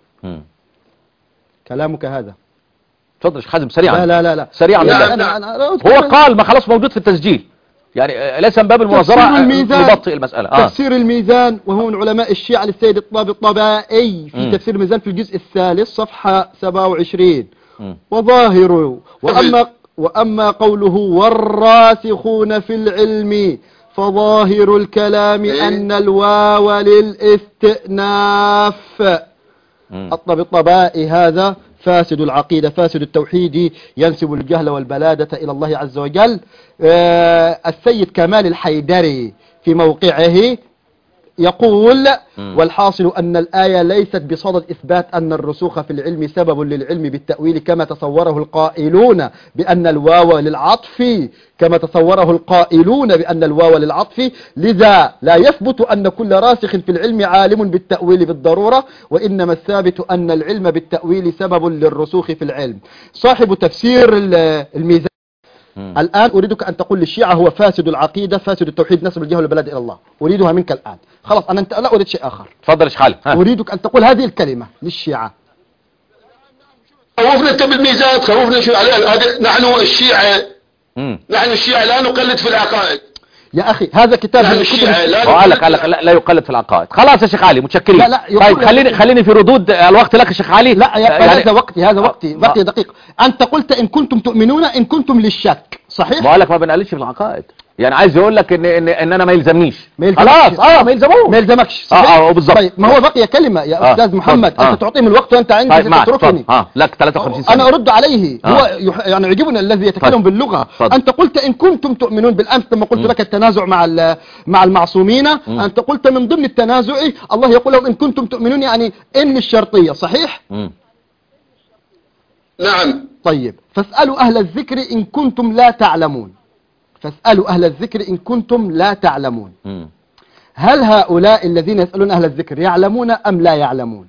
كلامك هذا. تفضل يا شيخ حازم سريعا. لا سريعا. هو قال ما خلاص موجود في التسجيل، يعني ليس من باب المناظرة نبطئ المسألة. تفسير الميزان، وهو من علماء الشيعة للسيد الطبطبائي في تفسير الميزان في الجزء الثالث صفحة 27. وظاهر وأما قوله والراسخون في العلم فظاهر الكلام أن الواو للاستئناف. الطبطبائي هذا فاسد العقيدة، فاسد التوحيد، ينسب الجهل والبلادة إلى الله عز وجل. السيد كمال الحيدري في موقعه يقول: والحاصل أن الآية ليست بصدد إثبات أن الرسوخ في العلم سبب للعلم بالتأويل كما تصوره القائلون بأن الواو للعطف، لذا لا يثبت أن كل راسخ في العلم عالم بالتأويل بالضرورة، وإنما الثابت أن العلم بالتأويل سبب للرسوخ في العلم. صاحب تفسير الميزان الآن أريدك أن تقول للشيعة هو فاسد العقيدة، فاسد التوحيد، نسب الجهل والبلاد إلى الله. أريدها منك الآن. خلاص أنا لا أريد شيء آخر. تفضل يا شيخ علي. أريدك أن تقول هذه الكلمة للشيعة. خوفنا أنت بالميزان، خوفنا شو عليه. نحن الشيعة لا نقلد في العقائد. يا اخي هذا كتاب من الشيعة قال لك لا يقلد في العقائد. خلاص يا شيخ علي متشكرين. لا طيب خليني في ردود الوقت لك يا شيخ علي. لا هذا وقتي، هذا وقتي بقي دقيقة. انت قلت ان كنتم تؤمنون ان كنتم للشك، صحيح؟ ما قال لك ما بنقلدش في العقائد، يعني عايز يقول لك ان انا ما يلزمنيش. خلاص ما يلزموش، ما يلزمكش، صحيح. بالظبط. طيب ما هو بقي كلمة يا استاذ محمد. انت تعطيهم الوقت وانت عندي تتركني. لك 53 ثانية. انا ارد عليه. هو يعني يعجبني الذي يتكلم باللغة. انت قلت ان كنتم تؤمنون بالامس لما قلت لك التنازع مع المعصومين. انت قلت من ضمن التنازع الله يقول ان كنتم تؤمنون، يعني ان الشرطية، صحيح؟ نعم. طيب فاسألوا اهل الذكر ان كنتم لا تعلمون. فاسألوا أهل الذكر إن كنتم لا تعلمون. هل هؤلاء الذين يسألون أهل الذكر يعلمون أم لا يعلمون؟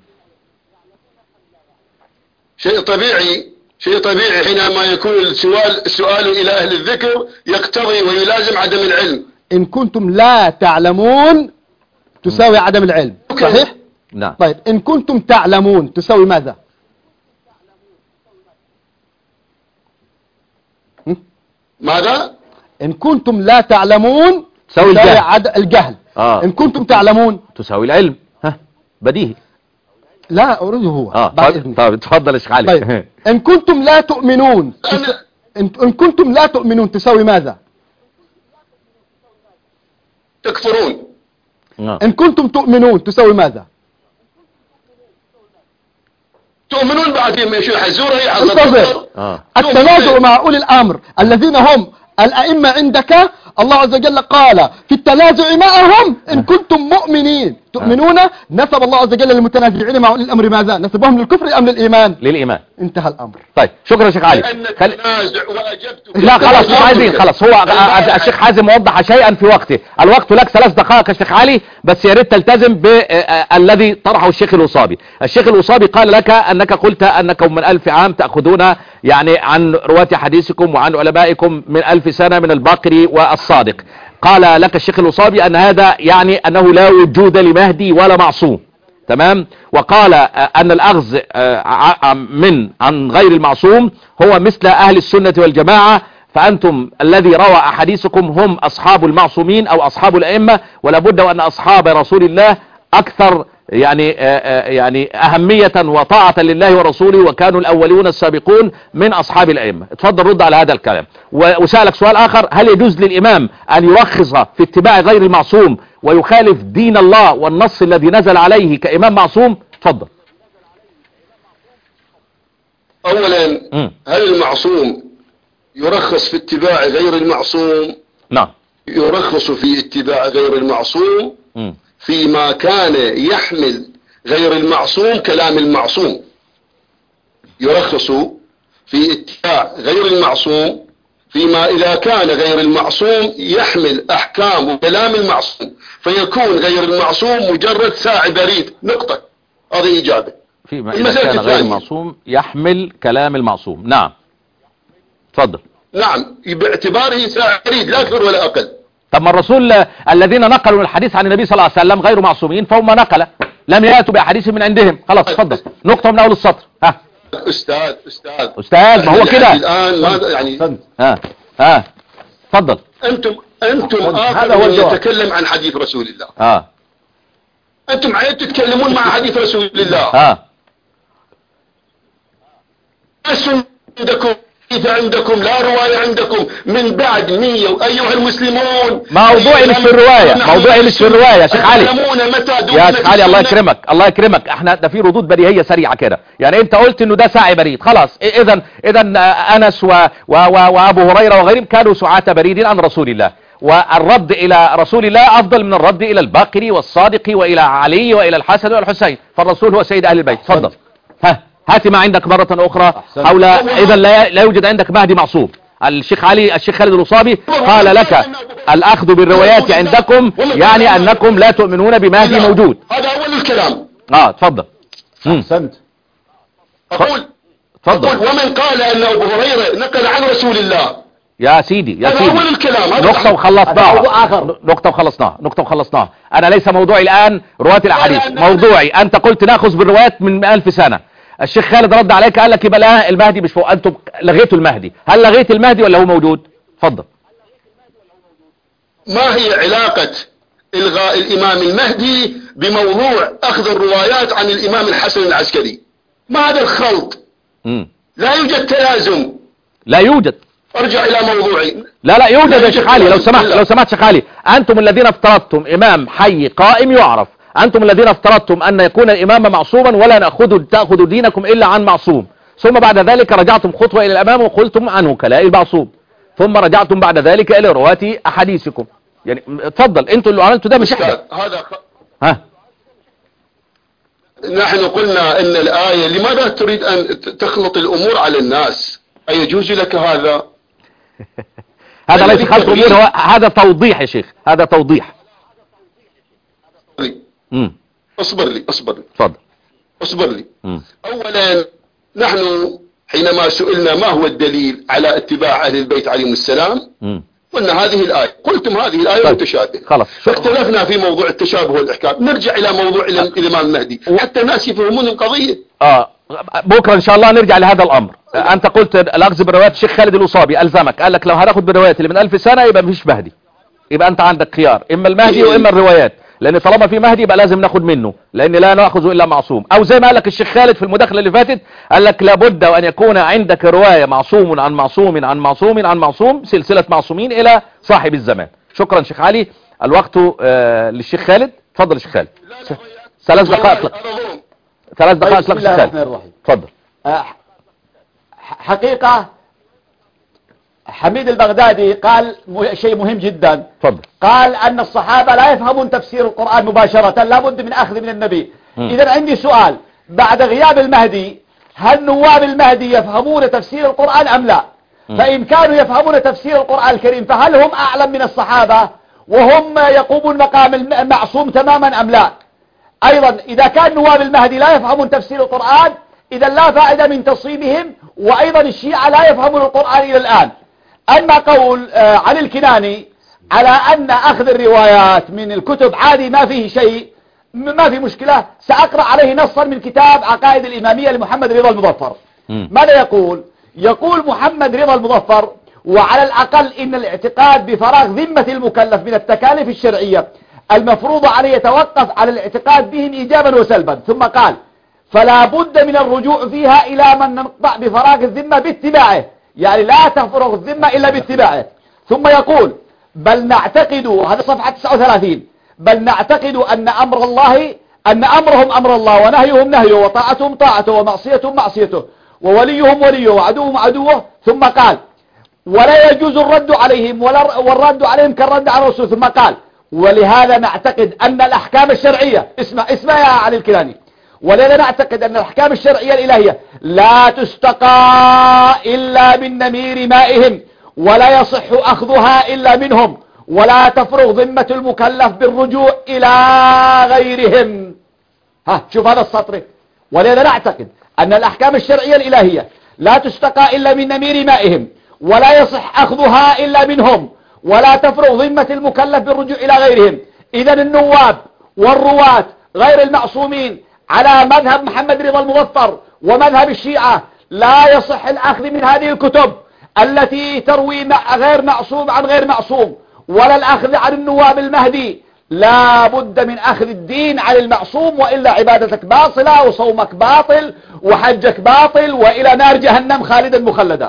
شيء طبيعي حينما يكون السؤال إلى أهل الذكر يقتضي ويلازم عدم العلم. إن كنتم لا تعلمون تساوي عدم العلم، صحيح؟ نعم. طيب إن كنتم تعلمون تساوي ماذا؟ ماذا؟ إن كنتم لا تعلمون تساوي الجهل. إن كنتم تعلمون تساوي العلم. بديهي. لا أريده هو. طيب اتفضل يا شيخ علي. طيب إن كنتم لا تؤمنون إن كنتم لا تؤمنون تساوي ماذا؟ تكفرون. إن كنتم تؤمنون تساوي ماذا؟ تؤمنون بعد ما يشيل حزوره انتظر. التنازع مع أولي الأمر الذين هم الأئمة عندك، الله عز وجل قال في التنازع معهم إن كنتم مؤمنين تؤمنون. نسب الله عز وجل للمتنازعين مع أولي الأمر ماذا؟ نسبهم للكفر أم للإيمان؟ للإيمان. انتهى الأمر. طيب شكرا يا شيخ علي. لا خلاص مش عايزين، خلاص هو الشيخ حازم وضح شيئا في وقته. الوقت لك 3 دقائق يا شيخ علي، بس يا ريت تلتزم بالذي طرحه الشيخ الوصابي. الشيخ الوصابي قال لك أنك قلت أنكم من 1000 عام تأخذون يعني عن رواة حديثكم وعن علمائكم من 1000 سنة من الباقر والصادق. قال لك الشيخ الوصابي أن هذا يعني أنه لا وجود لمهدي ولا معصوم، تمام. وقال أن الأخذ عن غير المعصوم هو مثل أهل السنة والجماعة، فأنتم الذي روى أحاديثكم هم أصحاب المعصومين أو أصحاب الأئمة، ولا بد وأن أصحاب رسول الله أكثر يعني أهمية وطاعة لله ورسوله، وكانوا الأولون السابقون من أصحاب الأئمة. اتفضل رد على هذا الكلام. وسألك سؤال آخر، هل يجوز للإمام أن يرخص في اتباع غير المعصوم ويخالف دين الله والنص الذي نزل عليه كإمام معصوم؟ اتفضل. أولا هل المعصوم يرخص في اتباع غير المعصوم؟ نعم. يرخص في اتباع غير المعصوم فيما كان يحمل غير المعصوم كلام المعصوم. يرخص في اتباع غير المعصوم فيما إذا كان غير المعصوم يحمل أحكام وكلام المعصوم، فيكون غير المعصوم مجرد ساعي بريد. نقطة. هذه إجابة. فيما إذا كان غير المعصوم يحمل كلام المعصوم. نعم تفضل. نعم باعتباره ساعي بريد لا أكثر ولا أقل. طب ما الرسول الذين نقلوا الحديث عن النبي صلى الله عليه وسلم غير معصومين فهم نقل، لم يأتوا بأحاديث من عندهم. خلاص اتفضل. نقطة من أول السطر. أستاذ ما هو كده الآن ماذا يعني؟ اتفضل. أنتم آخر من يتكلم عن حديث رسول الله. أنتم عايز تتكلمون مع حديث رسول الله. عندكم لا رواية عندكم من بعد 100. أيها المسلمون موضوعي مش في الرواية يا شيخ علي. يا شيخ علي الله يكرمك احنا ده في ردود بديهية سريعة كده. يعني انت قلت انه ده ساعي بريد، خلاص اذا انس وابو هريرة وغيرهم كانوا سعاة بريد عن رسول الله، والرد الى رسول الله افضل من الرد الى الباقر والصادق والى علي والى الحسن والحسين، فالرسول هو سيد اهل البيت. تفضل. هات ما عندك مرة اخرى حول اذا لا يوجد عندك مهدي معصوم. الشيخ خالد الوصابي قال لك الاخذ بالروايات عندكم يعني انكم لا تؤمنون بمهدي موجود. هذا اول الكلام. تفضل. احسنت. تفضل. ومن قال ان ابو هريرة نقل عن رسول الله يا سيدي هذا اول الكلام. نقطة وخلصناها. انا ليس موضوعي الان رواة الاحاديث، موضوعي انت قلت ناخذ بالروايات من 1000 سنة. الشيخ خالد رد عليك قال لك يبقى لا المهدي مش فوق، انتم لغيتوا المهدي. هل لغيت المهدي ولا هو موجود؟ اتفضل. ما هي علاقة إلغاء الإمام المهدي بموضوع أخذ الروايات عن الإمام الحسن العسكري؟ ما هذا الخلط؟ لا يوجد تلازم. لا يوجد. ارجع الى موضوعي. لا يوجد يا شيخ علي، لو سمحت شيخ علي، انتم الذين افترضتم امام حي قائم يعرف، انتم الذين افترضتم ان يكون الامام معصوما ولا تاخذوا دينكم الا عن معصوم، ثم بعد ذلك رجعتم خطوة الى الامام وقلتم عن وكلاء المعصوم، ثم رجعتم بعد ذلك الى رواة احاديثكم. يعني اتفضل، انتوا اللي عملتوا ده مش احنا. ها نحن قلنا ان الآية، لماذا تريد ان تخلط الامور على الناس؟ ايجوز لك هذا؟ هذا ليس خلط امور، هذا توضيح يا شيخ، هذا توضيح. اصبر لي اتفضل. اصبر لي. اولا نحن حينما سئلنا ما هو الدليل على اتباع اهل البيت عليهم السلام، قلنا هذه الآية، قلتم هذه الآية متشابهة، خلاص فاختلفنا في موضوع التشابه والإحكام. نرجع إلى موضوع الإمام المهدي حتى الناس يفهمون القضية. بكرة إن شاء الله نرجع لهذا الأمر. أنت قلت الأخذ بروايات الشيخ خالد الأصابي ألزمك، قال لك لو هناخد بروايات اللي من 1000 سنة يبقى مفيش مهدي، يبقى أنت عندك خيار إما المهدي وإما الروايات، لأن طالما في مهدي يبقى لازم ناخد منه، لأن لا نأخذ إلا معصوم. أو زي ما قال لك الشيخ خالد في المداخلة اللي فاتت، قال لك لابد وأن يكون عندك رواية معصوم عن معصوم عن معصوم عن معصوم، سلسلة معصومين إلى صاحب الزمان. شكرا شيخ علي. الوقت للشيخ خالد. تفضل الشيخ خالد. 3 دقائق لك. 3 دقائق لك الشيخ خالد. تفضل. حقيقة حميد البغدادي قال شيء مهم جدا. تفضل. قال أن الصحابة لا يفهمون تفسير القرآن مباشرة، لابد من أخذ من النبي. إذا عندي سؤال، بعد غياب المهدي هل نواب المهدي يفهمون تفسير القرآن أم لا؟ فإن كانوا يفهمون تفسير القرآن الكريم فهل هم أعلم من الصحابة وهم يقومون مقام المعصوم تماما أم لا؟ أيضا إذا كان نواب المهدي لا يفهمون تفسير القرآن إذا لا فائدة من تصويبهم، وأيضا الشيعة لا يفهمون القرآن إلى الآن. أما قول علي الكناني على أن أخذ الروايات من الكتب عادي ما فيه شيء، ما في مشكلة، سأقرأ عليه نصا من كتاب عقائد الإمامية لمحمد رضا المظفر. ماذا يقول؟ يقول محمد رضا المظفر: وعلى الأقل إن الاعتقاد بفراغ ذمة المكلف من التكاليف الشرعية المفروض عليه يتوقف على الاعتقاد بهم إيجابا وسلبا. ثم قال: فلا بد من الرجوع فيها إلى من نقطع بفراغ الذمة باتباعه، يعني لا تفرغ الذمة إلا باتباعه. ثم يقول: بل نعتقد، هذا صفحة 39، بل نعتقد أن أمر الله، أن أمرهم أمر الله ونهيهم نهيه وطاعتهم طاعته ومعصيتهم معصيته ووليهم وليه وعدوهم عدوه. ثم قال: ولا يجوز الرد عليهم والرد عليهم كالرد على الرسول. ثم قال: ولهذا نعتقد أن الأحكام الشرعية، اسمع يا علي الكيلاني، ولهذا نعتقد أن الأحكام الشرعية الإلهية لا تستقى إلا من نمير مائهم، ولا يصح أخذها إلا منهم، ولا تفرغ ذمة المكلف بالرجوع إلى غيرهم. شوف هذا السطر. ولهذا نعتقد أن الأحكام الشرعية الإلهية لا تستقى إلا من نمير مائهم، ولا يصح أخذها إلا منهم، ولا تفرغ ذمة المكلف بالرجوع إلى غيرهم. إذا النواب والرواة غير المعصومين على مذهب محمد رضا المظفر ومذهب الشيعة لا يصح الأخذ من هذه الكتب التي تروي غير معصوم عن غير معصوم، ولا الأخذ عن النواب المهدي. لا بد من أخذ الدين عن المعصوم، وإلا عبادتك باطلة وصومك باطل وحجك باطل وإلى نار جهنم خالدا مخلدا.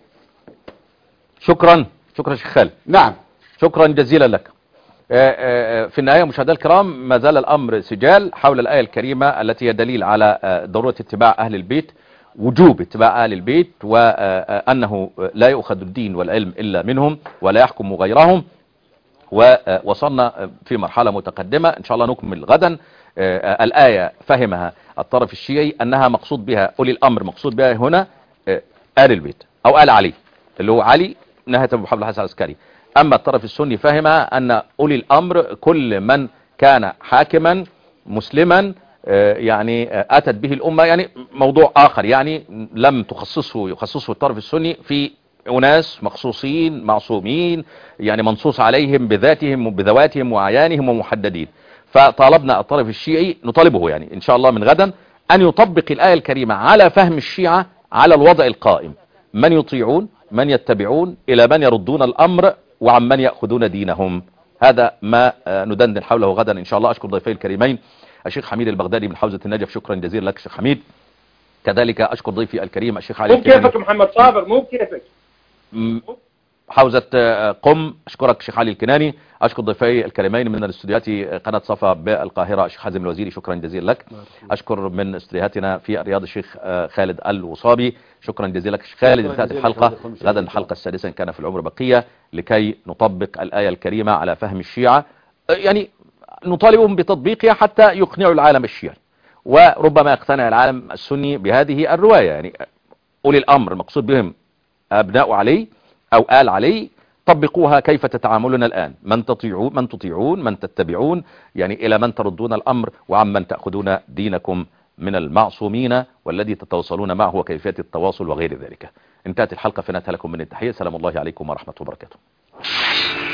شكرا شيخ خالد. نعم شكرا جزيلا لك. في النهاية مشاهدينا الكرام، ما زال الأمر سجال حول الآية الكريمة التي هي دليل على ضرورة اتباع أهل البيت، وجوب اتباع أهل البيت، وأنه لا يؤخذ الدين والعلم إلا منهم ولا يحكم غيرهم. ووصلنا في مرحلة متقدمة إن شاء الله نكمل غدا. الآية فهمها الطرف الشيعي أنها مقصود بها أولي الأمر، مقصود بها هنا آل البيت أو آل علي اللي هو علي نهاية أبو محمد الحسن العسكري. أما الطرف السني فهمها أن أولي الأمر كل من كان حاكما مسلما يعني أتت به الأمة، يعني موضوع آخر، يعني لم يخصصه الطرف السني في أناس مخصوصين معصومين، يعني منصوص عليهم بذاتهم وبذواتهم وعيانهم ومحددين. فطالبنا الطرف الشيعي، نطالبه يعني إن شاء الله من غدا أن يطبق الآية الكريمة على فهم الشيعة على الوضع القائم: من يطيعون، من يتبعون، إلى من يردون الأمر، وعن من يأخذون دينهم. هذا ما ندندن حوله غدا إن شاء الله. أشكر ضيفي الكريمين الشيخ حميد البغدادي من حوزة النجف، شكرا جزيلا لك شيخ حميد. كذلك أشكر ضيفي الكريم الشيخ علي الكناني. مو كيفك محمد صابر، مو كيفك حوزة قم. أشكرك شيخ علي الكناني. أشكر ضيفي الكريمين من الاستوديوهات قناة صفا بالقاهرة الشيخ حازم الوزيري، شكرا جزيلا لك. أشكر من استوديوهاتنا في الرياض الشيخ خالد الوصابي، شكرا جزيلا لك شيخ خالد. انتهت الحلقة، غدا الحلقة السادسة إن كان في العمر بقية، لكي نطبق الآية الكريمة على فهم الشيعة، يعني نطالبهم بتطبيقها حتى يقنعوا العالم الشيعي، وربما يقتنع العالم السني بهذه الرواية. يعني أولي الأمر المقصود بهم أبناء علي أو آل علي، طبقوها كيف تتعاملون الآن، من تطيعون من تتبعون، يعني إلى من تردون الأمر وعمن تأخذون دينكم من المعصومين والذي تتواصلون معه وكيفية التواصل وغير ذلك. انتهت الحلقة، فناتها لكم من التحية، سلام الله عليكم ورحمة وبركاته.